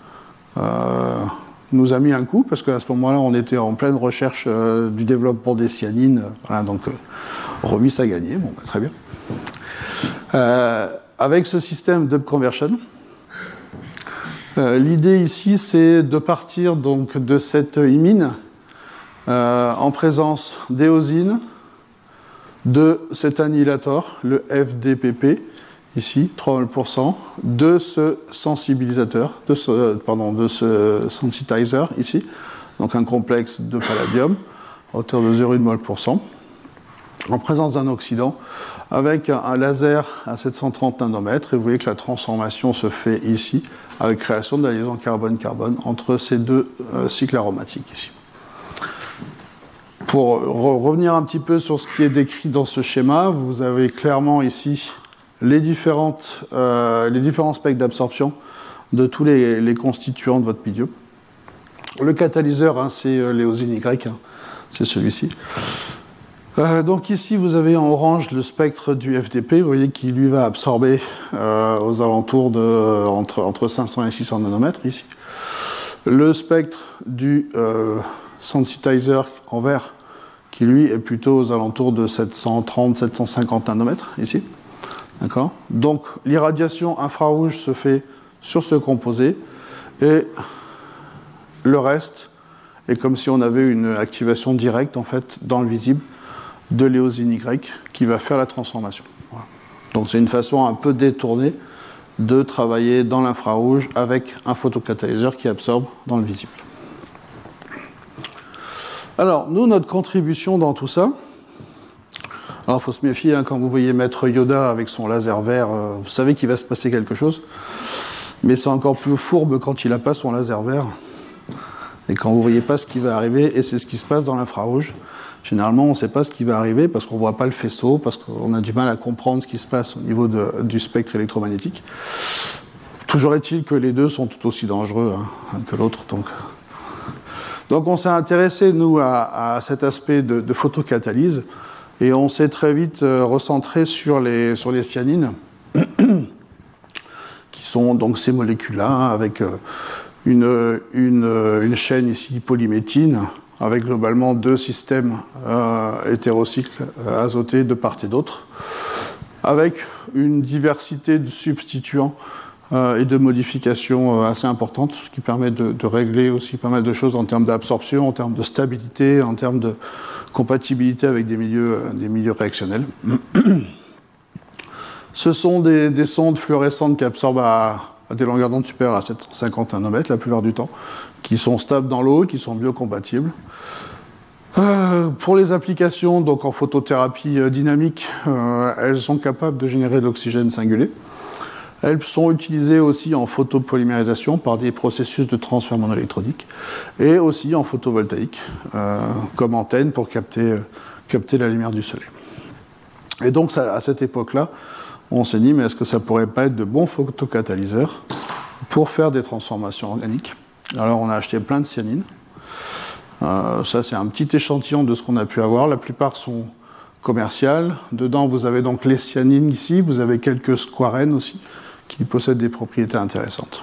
nous a mis un coup, parce qu'à ce moment-là, on était en pleine recherche du développement des cyanines. Voilà, donc Rovis a gagné, bon, bah, très bien. Avec ce système d'up conversion, l'idée ici, c'est de partir donc de cette imine en présence d'éosine, de cet annihilator, le FDPP, ici, 3 mol%, de ce sensibilisateur, de ce sensitizer, ici, donc un complexe de palladium, à hauteur de 0,1 mol%, en présence d'un oxydant, avec un laser à 730 nanomètres, et vous voyez que la transformation se fait ici, avec création de la liaison carbone-carbone entre ces deux cycles aromatiques, ici. Pour revenir un petit peu sur ce qui est décrit dans ce schéma, vous avez clairement ici les différents spectres d'absorption de tous les constituants de votre milieu. Le catalyseur, hein, c'est l'éosine Y, hein, c'est celui-ci. Donc ici, vous avez en orange le spectre du FDP, vous voyez, qui lui va absorber aux alentours de entre 500 et 600 nanomètres, ici. Le spectre du sensitizer en vert, qui lui est plutôt aux alentours de 730-750 nanomètres, ici. D'accord ? Donc l'irradiation infrarouge se fait sur ce composé, et le reste est comme si on avait une activation directe, en fait, dans le visible, de l'éosine Y qui va faire la transformation. Voilà. Donc c'est une façon un peu détournée de travailler dans l'infrarouge avec un photocatalyseur qui absorbe dans le visible. Alors, nous, notre contribution dans tout ça, Alors, il faut se méfier, hein, quand vous voyez Maître Yoda avec son laser vert, vous savez qu'il va se passer quelque chose. Mais c'est encore plus fourbe quand il n'a pas son laser vert. Et quand vous ne voyez pas ce qui va arriver, et c'est ce qui se passe dans l'infrarouge. Généralement, on ne sait pas ce qui va arriver parce qu'on ne voit pas le faisceau, parce qu'on a du mal à comprendre ce qui se passe au niveau du spectre électromagnétique. Toujours est-il que les deux sont tout aussi dangereux l'un que l'autre. Donc on s'est intéressé, nous, à cet aspect de photocatalyse, et on s'est très vite recentré sur les cyanines, qui sont donc ces molécules-là, avec une chaîne ici polyméthine, avec globalement 2 systèmes hétérocycles azotés de part et d'autre, avec une diversité de substituants et de modifications assez importantes, ce qui permet de régler aussi pas mal de choses en termes d'absorption, en termes de stabilité, en termes de compatibilité avec des milieux réactionnels. Ce sont des sondes fluorescentes qui absorbent à des longueurs d'onde supérieures à 750 nanomètres la plupart du temps, qui sont stables dans l'eau, qui sont biocompatibles. Pour les applications donc en photothérapie dynamique, elles sont capables de générer de l'oxygène singulé. Elles sont utilisées aussi en photopolymérisation par des processus de transfert monoélectronique et aussi en photovoltaïque, comme antenne pour capter la lumière du soleil. Et donc à cette époque-là, on s'est dit, mais est-ce que ça pourrait pas être de bons photocatalyseurs pour faire des transformations organiques? Alors on a acheté plein de cyanines. Ça c'est un petit échantillon de ce qu'on a pu avoir. La plupart sont commerciales. Dedans vous avez donc les cyanines ici, vous avez quelques squarènes aussi, qui possèdent des propriétés intéressantes.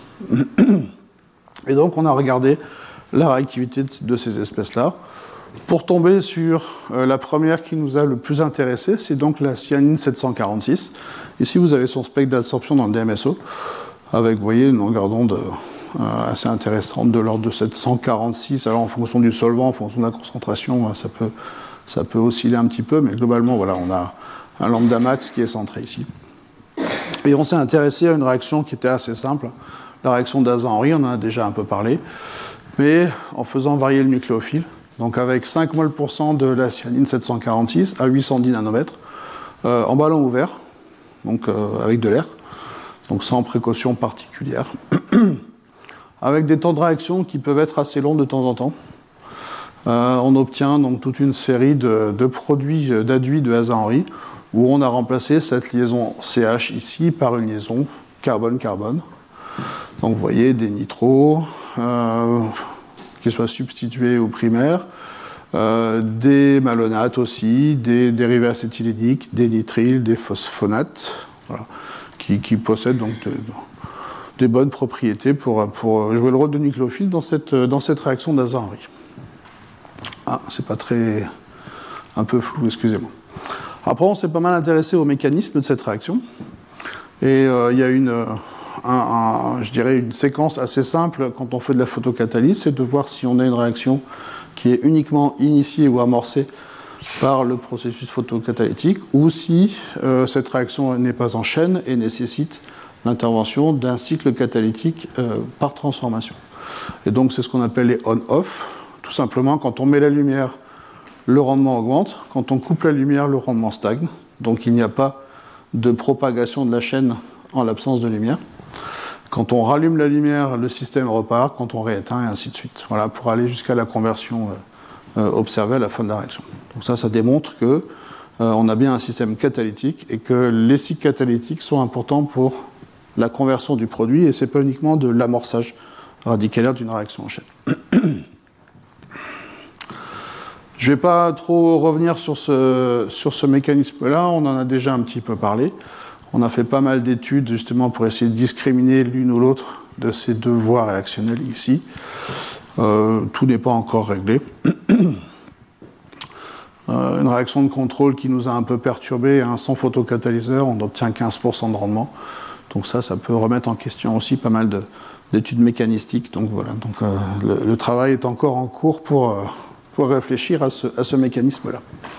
Et donc on a regardé la réactivité de ces espèces-là, pour tomber sur la première qui nous a le plus intéressé, c'est donc la cyanine 746. Ici, vous avez son spectre d'absorption dans le DMSO, avec, vous voyez, une longueur d'onde assez intéressante, de l'ordre de 746. Alors, en fonction du solvant, en fonction de la concentration, ça peut osciller un petit peu, mais globalement, voilà, on a un lambda max qui est centré ici. Et on s'est intéressé à une réaction qui était assez simple, la réaction d'Azan-Henry, on en a déjà un peu parlé, mais en faisant varier le nucléophile. Donc avec 5 mol % de la cyanine 746 à 810 nanomètres, en ballon ouvert, donc avec de l'air, donc sans précaution particulière, avec des temps de réaction qui peuvent être assez longs de temps en temps. On obtient donc toute une série de produits d'adduits de Azan-Henry, où on a remplacé cette liaison CH ici par une liaison carbone-carbone. Donc vous voyez des nitros, qui soient substitués au primaire, des malonates aussi, des dérivés acétyléniques, des nitriles, des phosphonates, voilà, qui possèdent donc des bonnes propriétés pour jouer le rôle de nucléophile dans cette réaction d'Azan-Henry. Ah, c'est pas très... un peu flou, excusez-moi. Après, on s'est pas mal intéressé au mécanisme de cette réaction, et il y a je dirais une séquence assez simple quand on fait de la photocatalyse, c'est de voir si on a une réaction qui est uniquement initiée ou amorcée par le processus photocatalytique, ou si cette réaction n'est pas en chaîne et nécessite l'intervention d'un cycle catalytique par transformation. Et donc c'est ce qu'on appelle les on-off. Tout simplement, quand on met la lumière, le rendement augmente. Quand on coupe la lumière, le rendement stagne. Donc il n'y a pas de propagation de la chaîne en l'absence de lumière. Quand on rallume la lumière, le système repart, quand on rééteint, et ainsi de suite. Voilà, pour aller jusqu'à la conversion observée à la fin de la réaction. Donc ça démontre qu'on a bien un système catalytique et que les cycles catalytiques sont importants pour la conversion du produit, et ce n'est pas uniquement de l'amorçage radicalaire d'une réaction en chaîne. Je ne vais pas trop revenir sur ce mécanisme-là, on en a déjà un petit peu parlé. On a fait pas mal d'études justement pour essayer de discriminer l'une ou l'autre de ces deux voies réactionnelles ici. Tout n'est pas encore réglé. Une réaction de contrôle qui nous a un peu perturbé, sans photocatalyseur, on obtient 15% de rendement. Donc ça peut remettre en question aussi pas mal d'études mécanistiques. Donc voilà, le travail est encore en cours pour réfléchir à ce mécanisme-là.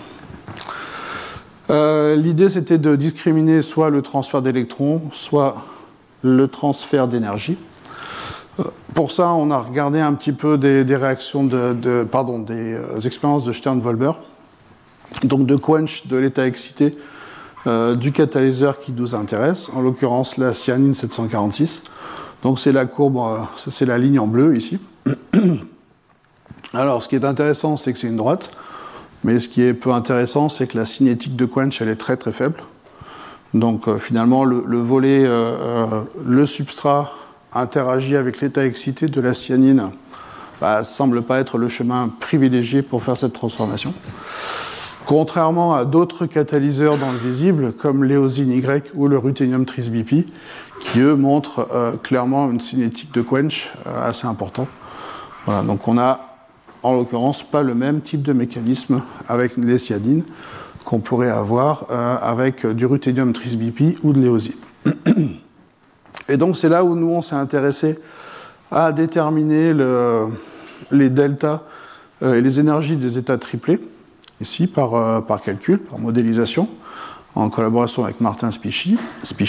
L'idée, c'était de discriminer soit le transfert d'électrons, soit le transfert d'énergie. Pour ça, on a regardé un petit peu des réactions des expériences de Stern-Wolber. donc de quench de l'état excité du catalyseur qui nous intéresse, en l'occurrence la cyanine 746. Donc c'est la courbe, c'est la ligne en bleu ici. Alors ce qui est intéressant, c'est que c'est une droite, mais ce qui est peu intéressant, c'est que la cinétique de quench, elle est très très faible. Donc finalement, le volet, le substrat interagit avec l'état excité de la cyanine, semble pas être le chemin privilégié pour faire cette transformation. Contrairement à d'autres catalyseurs dans le visible, comme l'éosine Y ou le ruthénium tris-BP, qui eux montrent clairement une cinétique de quench assez importante. Voilà, donc on a en l'occurrence pas le même type de mécanisme avec les cyanines qu'on pourrait avoir avec du ruthénium tris-BP ou de l'éosine. Et donc c'est là où nous on s'est intéressé à déterminer les deltas et les énergies des états triplés, ici par calcul, par modélisation, en collaboration avec Martin Spichty,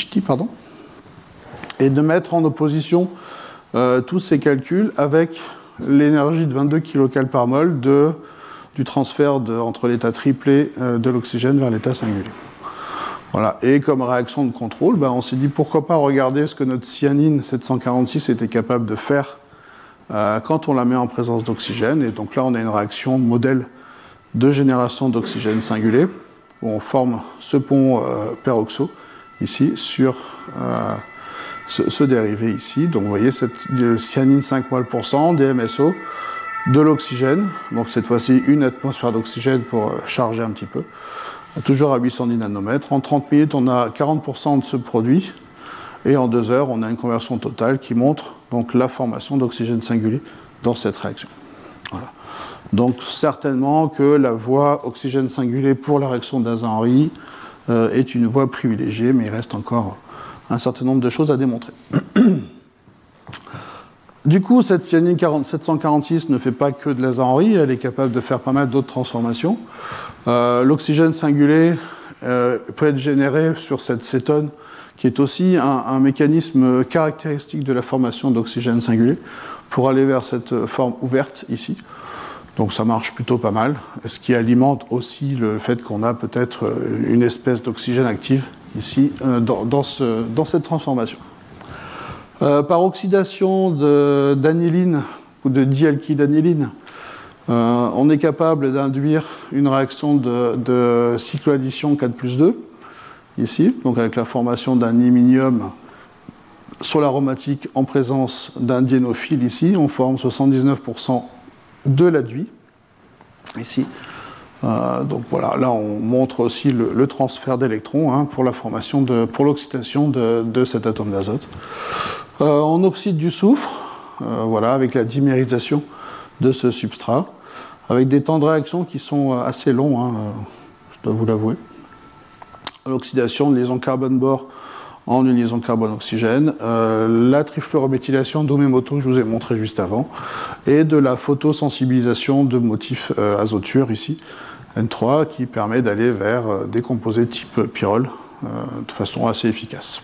et de mettre en opposition tous ces calculs avec l'énergie de 22 kcal par mol du transfert entre l'état triplé de l'oxygène vers l'état singulier. Voilà. Et comme réaction de contrôle, on s'est dit pourquoi pas regarder ce que notre cyanine 746 était capable de faire quand on la met en présence d'oxygène. Et donc là, on a une réaction modèle de génération d'oxygène singulier, où on forme ce pont peroxo, ici, sur ce dérivé ici. Donc vous voyez, cette cyanine 5 mol pour cent, DMSO, de l'oxygène. Donc cette fois-ci, une atmosphère d'oxygène pour charger un petit peu. Toujours à 810 nanomètres. En 30 minutes, on a 40% de ce produit. Et en 2 heures, on a une conversion totale qui montre donc la formation d'oxygène singulier dans cette réaction. Voilà. Donc certainement que la voie oxygène singulier pour la réaction d'Azan-Henry est une voie privilégiée, mais il reste encore un certain nombre de choses à démontrer. Du coup, cette cyanine 746 ne fait pas que de l'Azan-Henry, elle est capable de faire pas mal d'autres transformations. L'oxygène singulier peut être généré sur cette cétone, qui est aussi un mécanisme caractéristique de la formation d'oxygène singulier, pour aller vers cette forme ouverte ici. Donc ça marche plutôt pas mal, ce qui alimente aussi le fait qu'on a peut-être une espèce d'oxygène active ici dans cette transformation. Par oxydation d'aniline ou de dialkylaniline, on est capable d'induire une réaction de cycloaddition 4+2, ici, donc avec la formation d'un iminium sur l'aromatique en présence d'un diénophile ici, on forme 79% de l'adduit, ici. Donc voilà, là on montre aussi le transfert d'électrons pour la formation pour l'oxydation de cet atome d'azote. On oxyde du soufre, voilà, avec la dimérisation de ce substrat, avec des temps de réaction qui sont assez longs, je dois vous l'avouer. L'oxydation de liaison carbone-bore en une liaison carbone-oxygène, la trifluorométhylation d'Umemoto que je vous ai montré juste avant, et de la photosensibilisation de motifs azotures ici, N3, qui permet d'aller vers des composés type pyrrole de façon assez efficace.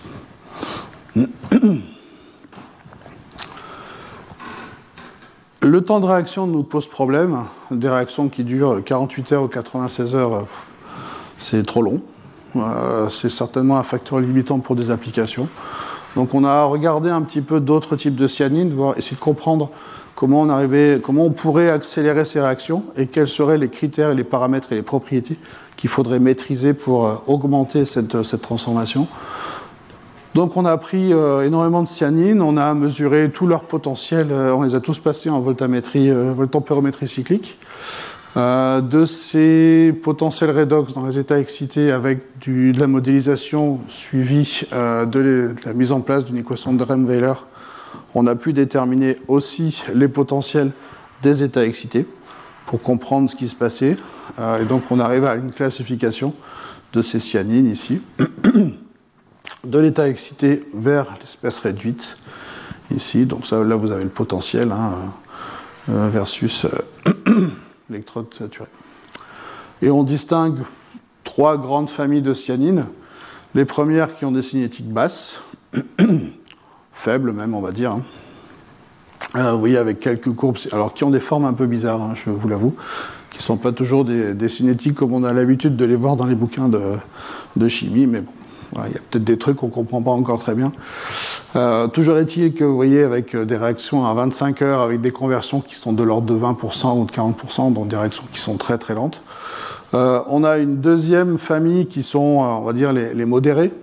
Le temps de réaction nous pose problème. Des réactions qui durent 48 heures ou 96 heures, c'est trop long. C'est certainement un facteur limitant pour des applications. Donc on a regardé un petit peu d'autres types de cyanine, essayer de comprendre comment on pourrait accélérer ces réactions et quels seraient les critères et les paramètres et les propriétés qu'il faudrait maîtriser pour augmenter cette transformation. Donc on a pris énormément de cyanine, on a mesuré tout leur potentiel, on les a tous passés en voltampérométrie cyclique. De ces potentiels redox dans les états excités avec de la modélisation suivie de la mise en place d'une équation de Rehn-Weyler, on a pu déterminer aussi les potentiels des états excités pour comprendre ce qui se passait. Et donc on arrive à une classification de ces cyanines ici, de l'état excité vers l'espèce réduite ici. Donc ça, là vous avez le potentiel versus l'électrode saturée. Et on distingue 3 grandes familles de cyanines. Les premières qui ont des cinétiques basses, faibles même on va dire. Vous voyez avec quelques courbes, alors qui ont des formes un peu bizarres, je vous l'avoue. qui ne sont pas toujours des cinétiques comme on a l'habitude de les voir dans les bouquins de chimie, mais bon, voilà, il y a peut-être des trucs qu'on ne comprend pas encore très bien. Toujours est-il que vous voyez, avec des réactions à 25 heures, avec des conversions qui sont de l'ordre de 20% ou de 40%, donc des réactions qui sont très très lentes. On a une deuxième famille qui sont, on va dire, les modérés.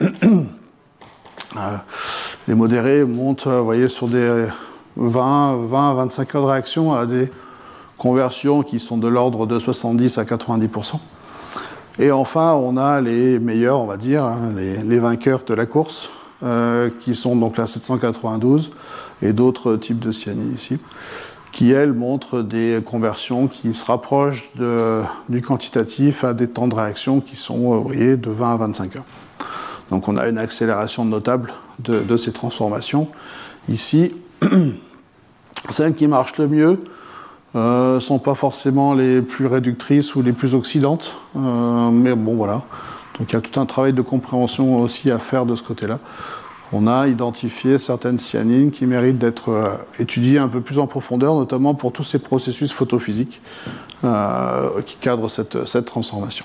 Les modérés montent, vous voyez, sur des 20 à 25 heures de réaction à des conversions qui sont de l'ordre de 70 à 90%. Et enfin, on a les meilleurs, on va dire, hein, les vainqueurs de la course, qui sont donc la 792 et d'autres types de cyanide ici, qui, elles, montrent des conversions qui se rapprochent du quantitatif à des temps de réaction qui sont, vous voyez, de 20 à 25 heures. Donc on a une accélération notable de ces transformations. Ici, celles qui marchent le mieux ne sont pas forcément les plus réductrices ou les plus oxydantes, mais bon, voilà. Donc il y a tout un travail de compréhension aussi à faire de ce côté-là. On a identifié certaines cyanines qui méritent d'être étudiées un peu plus en profondeur, notamment pour tous ces processus photophysiques qui cadrent cette transformation.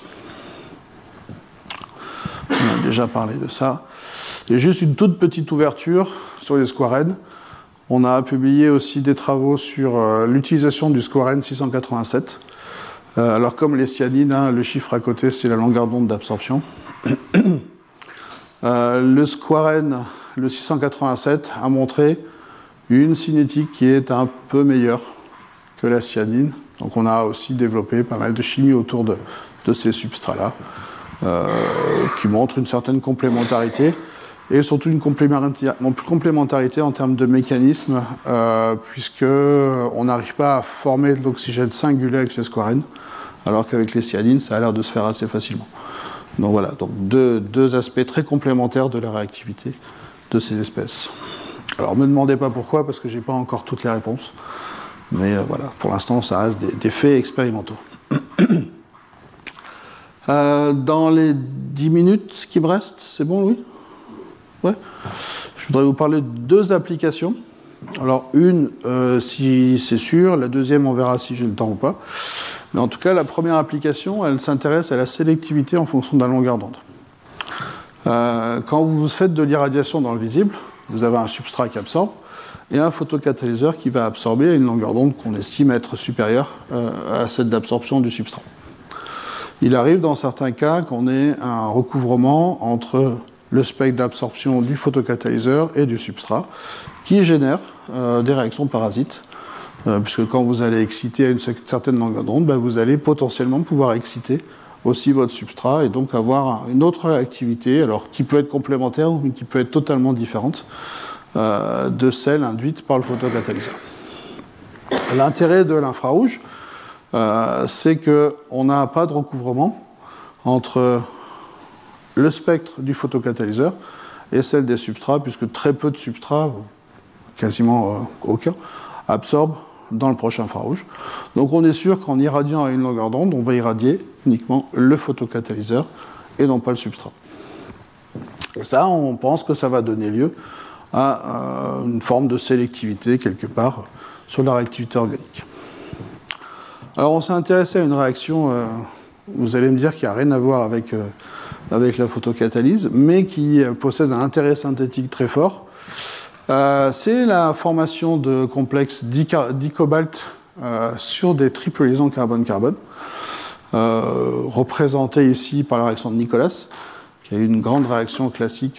On a déjà parlé de ça. Et juste une toute petite ouverture sur les squarènes. On a publié aussi des travaux sur l'utilisation du squarène 687. Alors comme les cyanines, hein, le chiffre à côté, c'est la longueur d'onde d'absorption. Le squarène, le 687, a montré une cinétique qui est un peu meilleure que la cyanine. Donc on a aussi développé pas mal de chimie autour de ces substrats-là, qui montrent une certaine complémentarité, et surtout une complémentarité en termes de mécanisme, puisqu'on n'arrive pas à former de l'oxygène singulé avec ces squarènes, alors qu'avec les cyanines, ça a l'air de se faire assez facilement. Donc voilà, donc deux aspects très complémentaires de la réactivité de ces espèces. Alors ne me demandez pas pourquoi, parce que je n'ai pas encore toutes les réponses, mais voilà, pour l'instant, ça reste des faits expérimentaux. Dans les 10 minutes qui me restent, c'est bon, Louis ? Ouais. Je voudrais vous parler de deux applications. Alors, une, si c'est sûr, la deuxième, on verra si j'ai le temps ou pas. Mais en tout cas, la première application, elle s'intéresse à la sélectivité en fonction de la longueur d'onde. Quand vous faites de l'irradiation dans le visible, vous avez un substrat qui absorbe et un photocatalyseur qui va absorber à une longueur d'onde qu'on estime être supérieure à celle d'absorption du substrat. Il arrive dans certains cas qu'on ait un recouvrement entre le spectre d'absorption du photocatalyseur et du substrat qui génère des réactions parasites, puisque quand vous allez exciter à une certaine longueur d'onde, vous allez potentiellement pouvoir exciter aussi votre substrat et donc avoir une autre réactivité, alors qui peut être complémentaire ou qui peut être totalement différente de celle induite par le photocatalyseur. L'intérêt de l'infrarouge, c'est qu'on n'a pas de recouvrement entre le spectre du photocatalyseur et celle des substrats, puisque très peu de substrats, quasiment aucun, absorbent dans le prochain infrarouge. Donc on est sûr qu'en irradiant à une longueur d'onde, on va irradier uniquement le photocatalyseur et non pas le substrat. Et ça, on pense que ça va donner lieu à une forme de sélectivité quelque part sur la réactivité organique. Alors on s'est intéressé à une réaction, vous allez me dire qu'il n'y a rien à voir avec la photocatalyse, mais qui possède un intérêt synthétique très fort. C'est la formation de complexes dicobalt sur des triples liaisons carbone-carbone, représentées ici par la réaction de Nicolas, qui est une grande réaction classique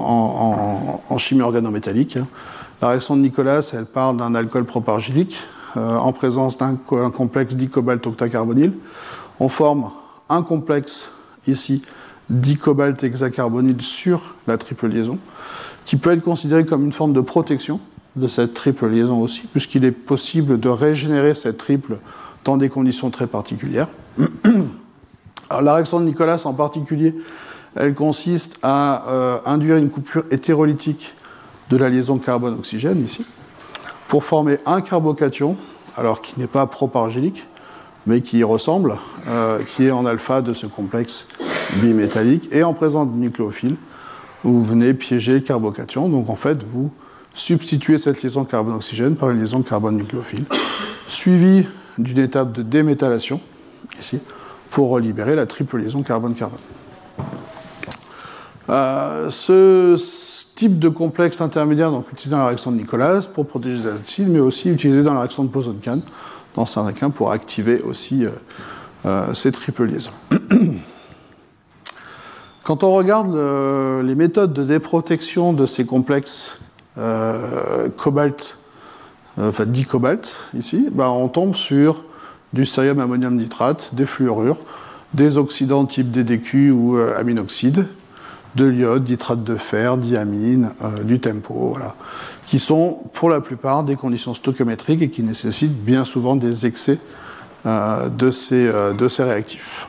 en chimie organométallique. La réaction de Nicolas, elle part d'un alcool propargylique en présence d'un complexe dicobalt octacarbonyle. On forme un complexe ici dicobalt hexacarbonyle sur la triple liaison, qui peut être considéré comme une forme de protection de cette triple liaison aussi, puisqu'il est possible de régénérer cette triple dans des conditions très particulières. Alors, la réaction de Nicolas en particulier, elle consiste à induire une coupure hétérolytique de la liaison carbone-oxygène ici, pour former un carbocation, alors qui n'est pas propargylique, mais qui y ressemble, qui est en alpha de ce complexe bimétallique, et en présence de nucléophiles, vous venez piéger le carbocation. Donc en fait, vous substituez cette liaison carbone-oxygène par une liaison carbone-nucléophile, suivie d'une étape de déméthylation, ici, pour libérer la triple liaison carbone-carbone. Ce type de complexe intermédiaire, donc utilisé dans la réaction de Nicolas pour protéger les acides, mais aussi utilisé dans la réaction de Bose-Einstein, dans certains cas pour activer aussi ces triples liaisons. Quand on regarde les méthodes de déprotection de ces complexes cobalt, enfin dicobalt, ici, on tombe sur du cérium ammonium nitrate, des fluorures, des oxydants type DDQ ou aminoxyde, de l'iode, dihydrate de fer, diamine, du tempo, voilà, qui sont pour la plupart des conditions stoichiométriques et qui nécessitent bien souvent des excès de ces réactifs.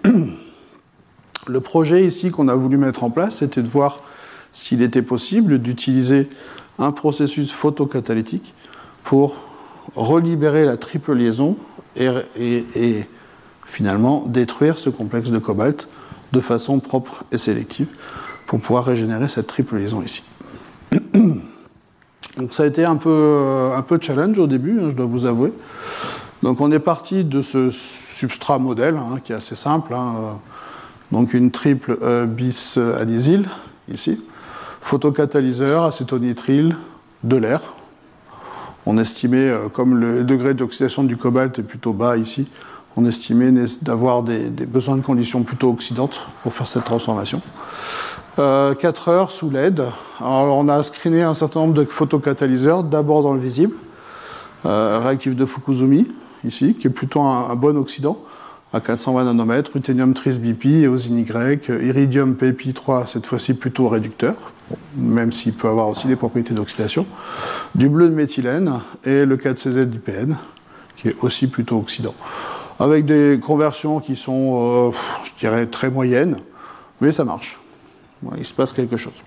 Le projet ici qu'on a voulu mettre en place, c'était de voir s'il était possible d'utiliser un processus photocatalytique pour relibérer la triple liaison et finalement détruire ce complexe de cobalt de façon propre et sélective pour pouvoir régénérer cette triple liaison ici. Donc ça a été un peu challenge au début, je dois vous avouer. Donc on est parti de ce substrat modèle qui est assez simple, donc une triple bis adésyle ici, photocatalyseur, acétonitrile, de l'air. On estimait, comme le degré d'oxydation du cobalt est plutôt bas ici, on estimait d'avoir des besoins de conditions plutôt oxydantes pour faire cette transformation. 4 heures sous LED. Alors on a screené un certain nombre de photocatalyseurs, d'abord dans le visible, réactif de Fukuzumi, ici, qui est plutôt un bon oxydant, à 420 nanomètres, ruthénium tris-BP, éosine Y, iridium PPI3, cette fois-ci plutôt réducteur, même s'il peut avoir aussi des propriétés d'oxydation, du bleu de méthylène et le 4CZ d'IPN, qui est aussi plutôt oxydant. Avec des conversions qui sont, je dirais, très moyennes, mais ça marche. Il se passe quelque chose.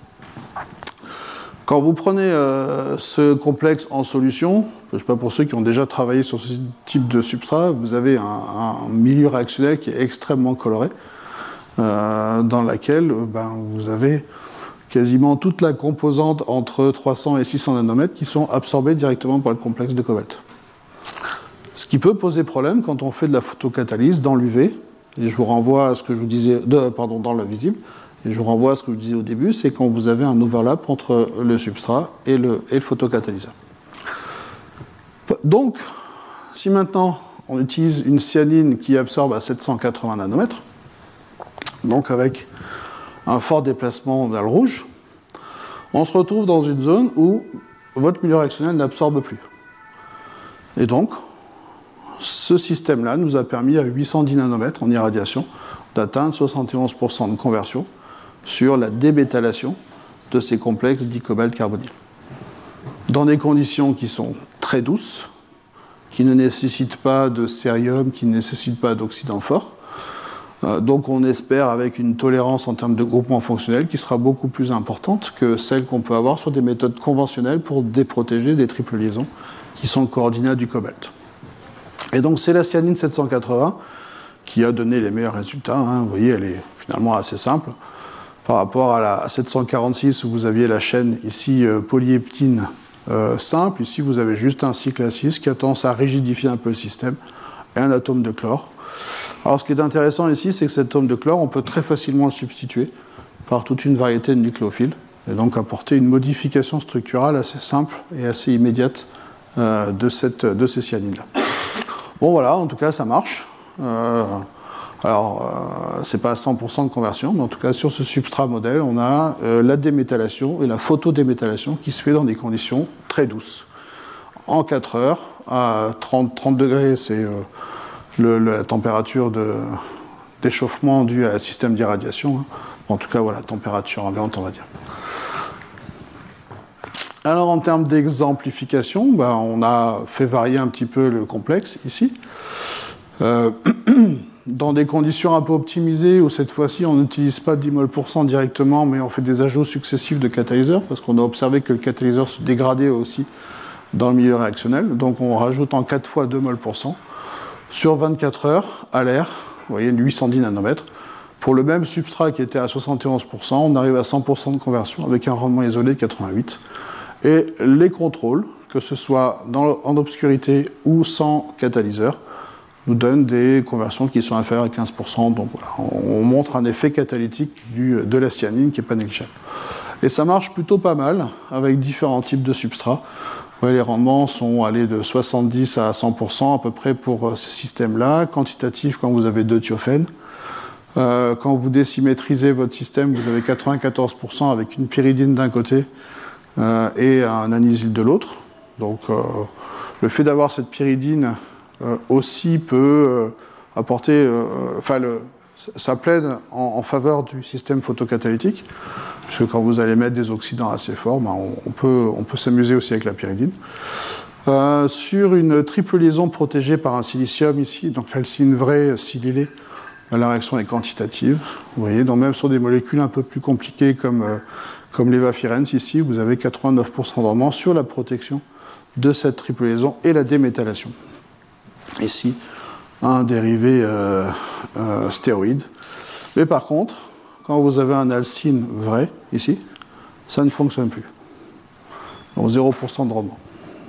Quand vous prenez ce complexe en solution, je ne sais pas pour ceux qui ont déjà travaillé sur ce type de substrat, vous avez un milieu réactionnel qui est extrêmement coloré, dans lequel vous avez quasiment toute la composante entre 300 et 600 nanomètres qui sont absorbées directement par le complexe de cobalt. Ce qui peut poser problème quand on fait de la photocatalyse dans l'UV, et je vous renvoie à ce que je vous disais, dans le visible, et je vous renvoie à ce que je vous disais au début, c'est quand vous avez un overlap entre le substrat et le photocatalyseur. Donc, si maintenant on utilise une cyanine qui absorbe à 780 nanomètres, donc avec un fort déplacement vers le rouge, on se retrouve dans une zone où votre milieu réactionnel n'absorbe plus. Et donc, ce système-là nous a permis à 810 nanomètres en irradiation d'atteindre 71% de conversion sur la déméthylation de ces complexes dicobalt carbonyl. Dans des conditions qui sont très douces, qui ne nécessitent pas de cérium, qui ne nécessitent pas d'oxydant fort. Donc on espère avec une tolérance en termes de groupement fonctionnel qui sera beaucoup plus importante que celle qu'on peut avoir sur des méthodes conventionnelles pour déprotéger des triples liaisons qui sont coordonnées du cobalt. Et donc c'est la cyanine 780 qui a donné les meilleurs résultats. Vous voyez, elle est finalement assez simple. Par rapport à la 746 où vous aviez la chaîne ici polyheptine simple, ici vous avez juste un cycle à 6 qui a tendance à rigidifier un peu le système et un atome de chlore. Alors ce qui est intéressant ici, c'est que cet atome de chlore, on peut très facilement le substituer par toute une variété de nucléophiles et donc apporter une modification structurale assez simple et assez immédiate de ces cyanines-là. Bon voilà, en tout cas ça marche. C'est pas à 100% de conversion, mais en tout cas sur ce substrat modèle, on a la déméthylation et la photodéméthylation qui se fait dans des conditions très douces. En 4 heures, à 30 degrés, c'est la température d'échauffement due à un système d'irradiation. En tout cas, voilà, température ambiante, on va dire. Alors en termes d'exemplification, on a fait varier un petit peu le complexe ici. Dans des conditions un peu optimisées, où cette fois-ci on n'utilise pas 10 mol% directement, mais on fait des ajouts successifs de catalyseurs, parce qu'on a observé que le catalyseur se dégradait aussi dans le milieu réactionnel. Donc on rajoute en 4 fois 2 mol%. Sur 24 heures, à l'air, vous voyez, 810 nanomètres. Pour le même substrat qui était à 71%, on arrive à 100% de conversion avec un rendement isolé de 88%. Et les contrôles que ce soit en obscurité ou sans catalyseur, nous donne des conversions qui sont inférieures à 15%. Donc voilà, on montre un effet catalytique de la cyanine qui n'est pas négligeable. Et ça marche plutôt pas mal avec différents types de substrats. Ouais, les rendements sont allés de 70 à 100% à peu près pour ces systèmes-là. Quantitatif, quand vous avez 2 thiophènes. Quand vous désymétrisez votre système, vous avez 94% avec une pyridine d'un côté et un anisyle de l'autre. Donc le fait d'avoir cette pyridine aussi peut apporter... ça plaide en faveur du système photocatalytique, puisque quand vous allez mettre des oxydants assez forts, ben on peut s'amuser aussi avec la pyridine. Sur une triple liaison protégée par un silicium ici, donc l'alcyne vraie silylée, la réaction est quantitative. Vous voyez, donc même sur des molécules un peu plus compliquées comme l'Evafirens, ici, vous avez 89% de rendement sur la protection de cette triple liaison et la déméthylation. Ici, un dérivé stéroïde. Mais par contre, quand vous avez un alcyne vrai, ici, ça ne fonctionne plus. Donc 0% de rendement.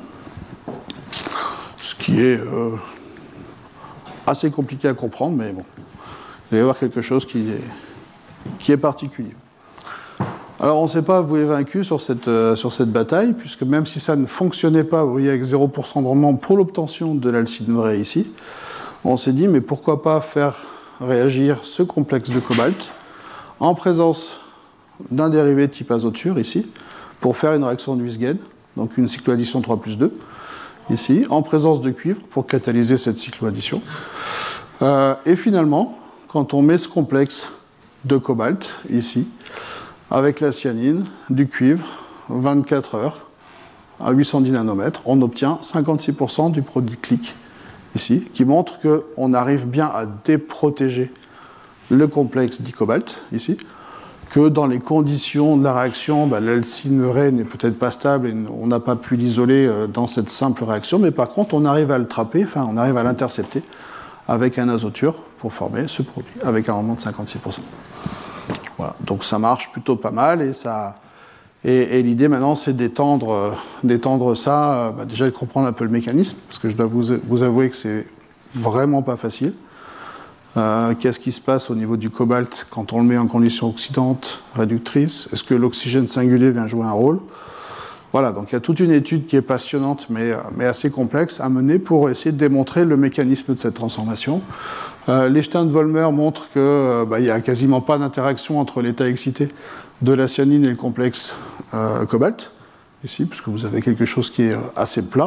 Ce qui est assez compliqué à comprendre, mais bon. Vous allez voir quelque chose qui est particulier. Alors on ne s'est pas avoué vaincu sur cette bataille, puisque même si ça ne fonctionnait pas, vous voyez, avec 0% de rendement pour l'obtention de l'alcyne vrai ici, on s'est dit, mais pourquoi pas faire réagir ce complexe de cobalt en présence d'un dérivé type azoture, ici, pour faire une réaction de Huisgen, donc une cycloaddition 3+2, ici, en présence de cuivre, pour catalyser cette cycloaddition. Et finalement, quand on met ce complexe de cobalt, ici, avec la cyanine, du cuivre, 24 heures, à 810 nanomètres, on obtient 56% du produit clic, ici, qui montre qu'on arrive bien à déprotéger le complexe dicobalt, ici, que dans les conditions de la réaction, l'alcyne vraie n'est peut-être pas stable et on n'a pas pu l'isoler dans cette simple réaction, mais par contre, on arrive à le trapper, enfin, on arrive à l'intercepter avec un azoture pour former ce produit, avec un rendement de 56%. Voilà, donc ça marche plutôt pas mal, et l'idée maintenant, c'est d'étendre ça, déjà de comprendre un peu le mécanisme, parce que je dois vous avouer que c'est vraiment pas facile. Qu'est-ce qui se passe au niveau du cobalt quand on le met en condition oxydante, réductrice? Est-ce que l'oxygène singulier vient jouer un rôle? Voilà, donc il y a toute une étude qui est passionnante, mais assez complexe à mener pour essayer de démontrer le mécanisme de cette transformation. Lichtern-Volmer montre qu'il n'y a quasiment pas d'interaction entre l'état excité de la cyanine et le complexe cobalt, ici, puisque vous avez quelque chose qui est assez plat.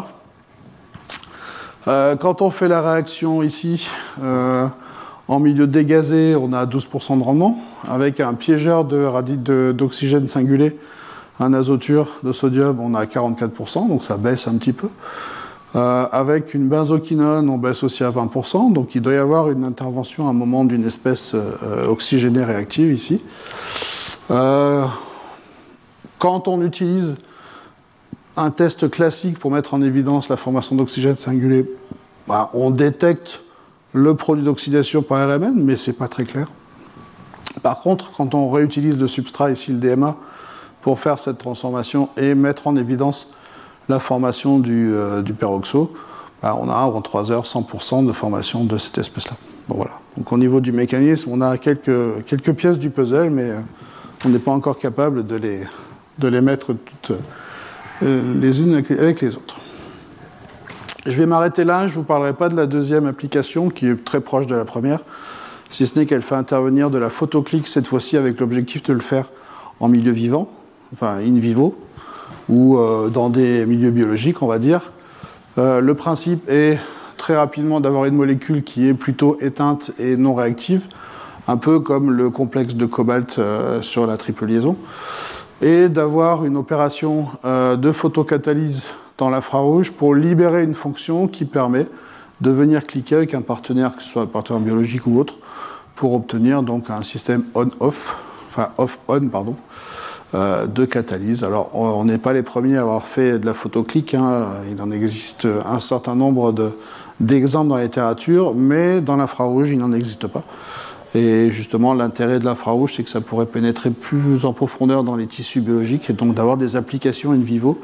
Quand on fait la réaction ici, en milieu dégazé, on a 12% de rendement, avec un piégeur d'oxygène singulé, un azoture de sodium, on a 44%, donc ça baisse un petit peu. Avec une benzoquinone, on baisse aussi à 20%, donc il doit y avoir une intervention à un moment d'une espèce oxygénée réactive ici. Quand on utilise un test classique pour mettre en évidence la formation d'oxygène singulé, on détecte le produit d'oxydation par RMN, mais c'est pas très clair. Par contre, quand on réutilise le substrat, ici le DMA, pour faire cette transformation et mettre en évidence la formation du peroxo, on a en 3 heures 100% de formation de cette espèce-là. Bon, voilà. Donc au niveau du mécanisme, on a quelques pièces du puzzle, mais on n'est pas encore capable de les mettre toutes les unes avec les autres. Je vais m'arrêter là, je ne vous parlerai pas de la deuxième application qui est très proche de la première, si ce n'est qu'elle fait intervenir de la photoclique, cette fois-ci avec l'objectif de le faire en milieu vivant, enfin in vivo, ou dans des milieux biologiques, on va dire. Le principe est très rapidement d'avoir une molécule qui est plutôt éteinte et non réactive, un peu comme le complexe de cobalt sur la triple liaison, et d'avoir une opération de photocatalyse dans l'infrarouge pour libérer une fonction qui permet de venir cliquer avec un partenaire, que ce soit un partenaire biologique ou autre, pour obtenir donc un système on-off, enfin off-on, pardon, de catalyse. Alors, on n'est pas les premiers à avoir fait de la photoclique, hein. Il en existe un certain nombre d'exemples dans la littérature, mais dans l'infrarouge, il n'en existe pas. Et justement, l'intérêt de l'infrarouge, c'est que ça pourrait pénétrer plus en profondeur dans les tissus biologiques, et donc d'avoir des applications in vivo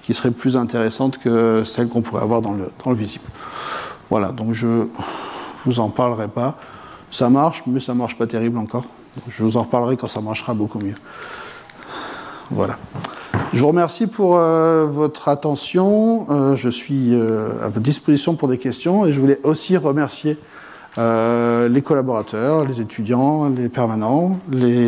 qui seraient plus intéressantes que celles qu'on pourrait avoir dans le visible. Voilà, donc je vous en parlerai pas. Ça marche, mais ça marche pas terrible encore. Donc je vous en reparlerai quand ça marchera beaucoup mieux. Voilà. Je vous remercie pour votre attention. Je suis à votre disposition pour des questions et je voulais aussi remercier les collaborateurs, les étudiants, les permanents,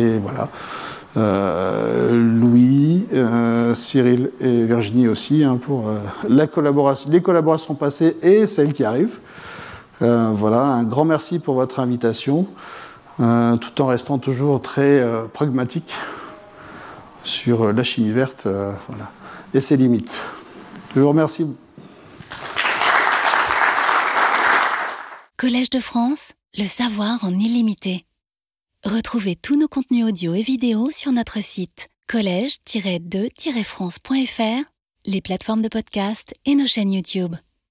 Louis, Cyril et Virginie aussi pour les collaborations passées et celles qui arrivent. Voilà, un grand merci pour votre invitation, tout en restant toujours très pragmatique sur la chimie verte et ses limites. Je vous remercie. Collège de France, le savoir en illimité. Retrouvez tous nos contenus audio et vidéo sur notre site collège-2-france.fr, les plateformes de podcast et nos chaînes YouTube.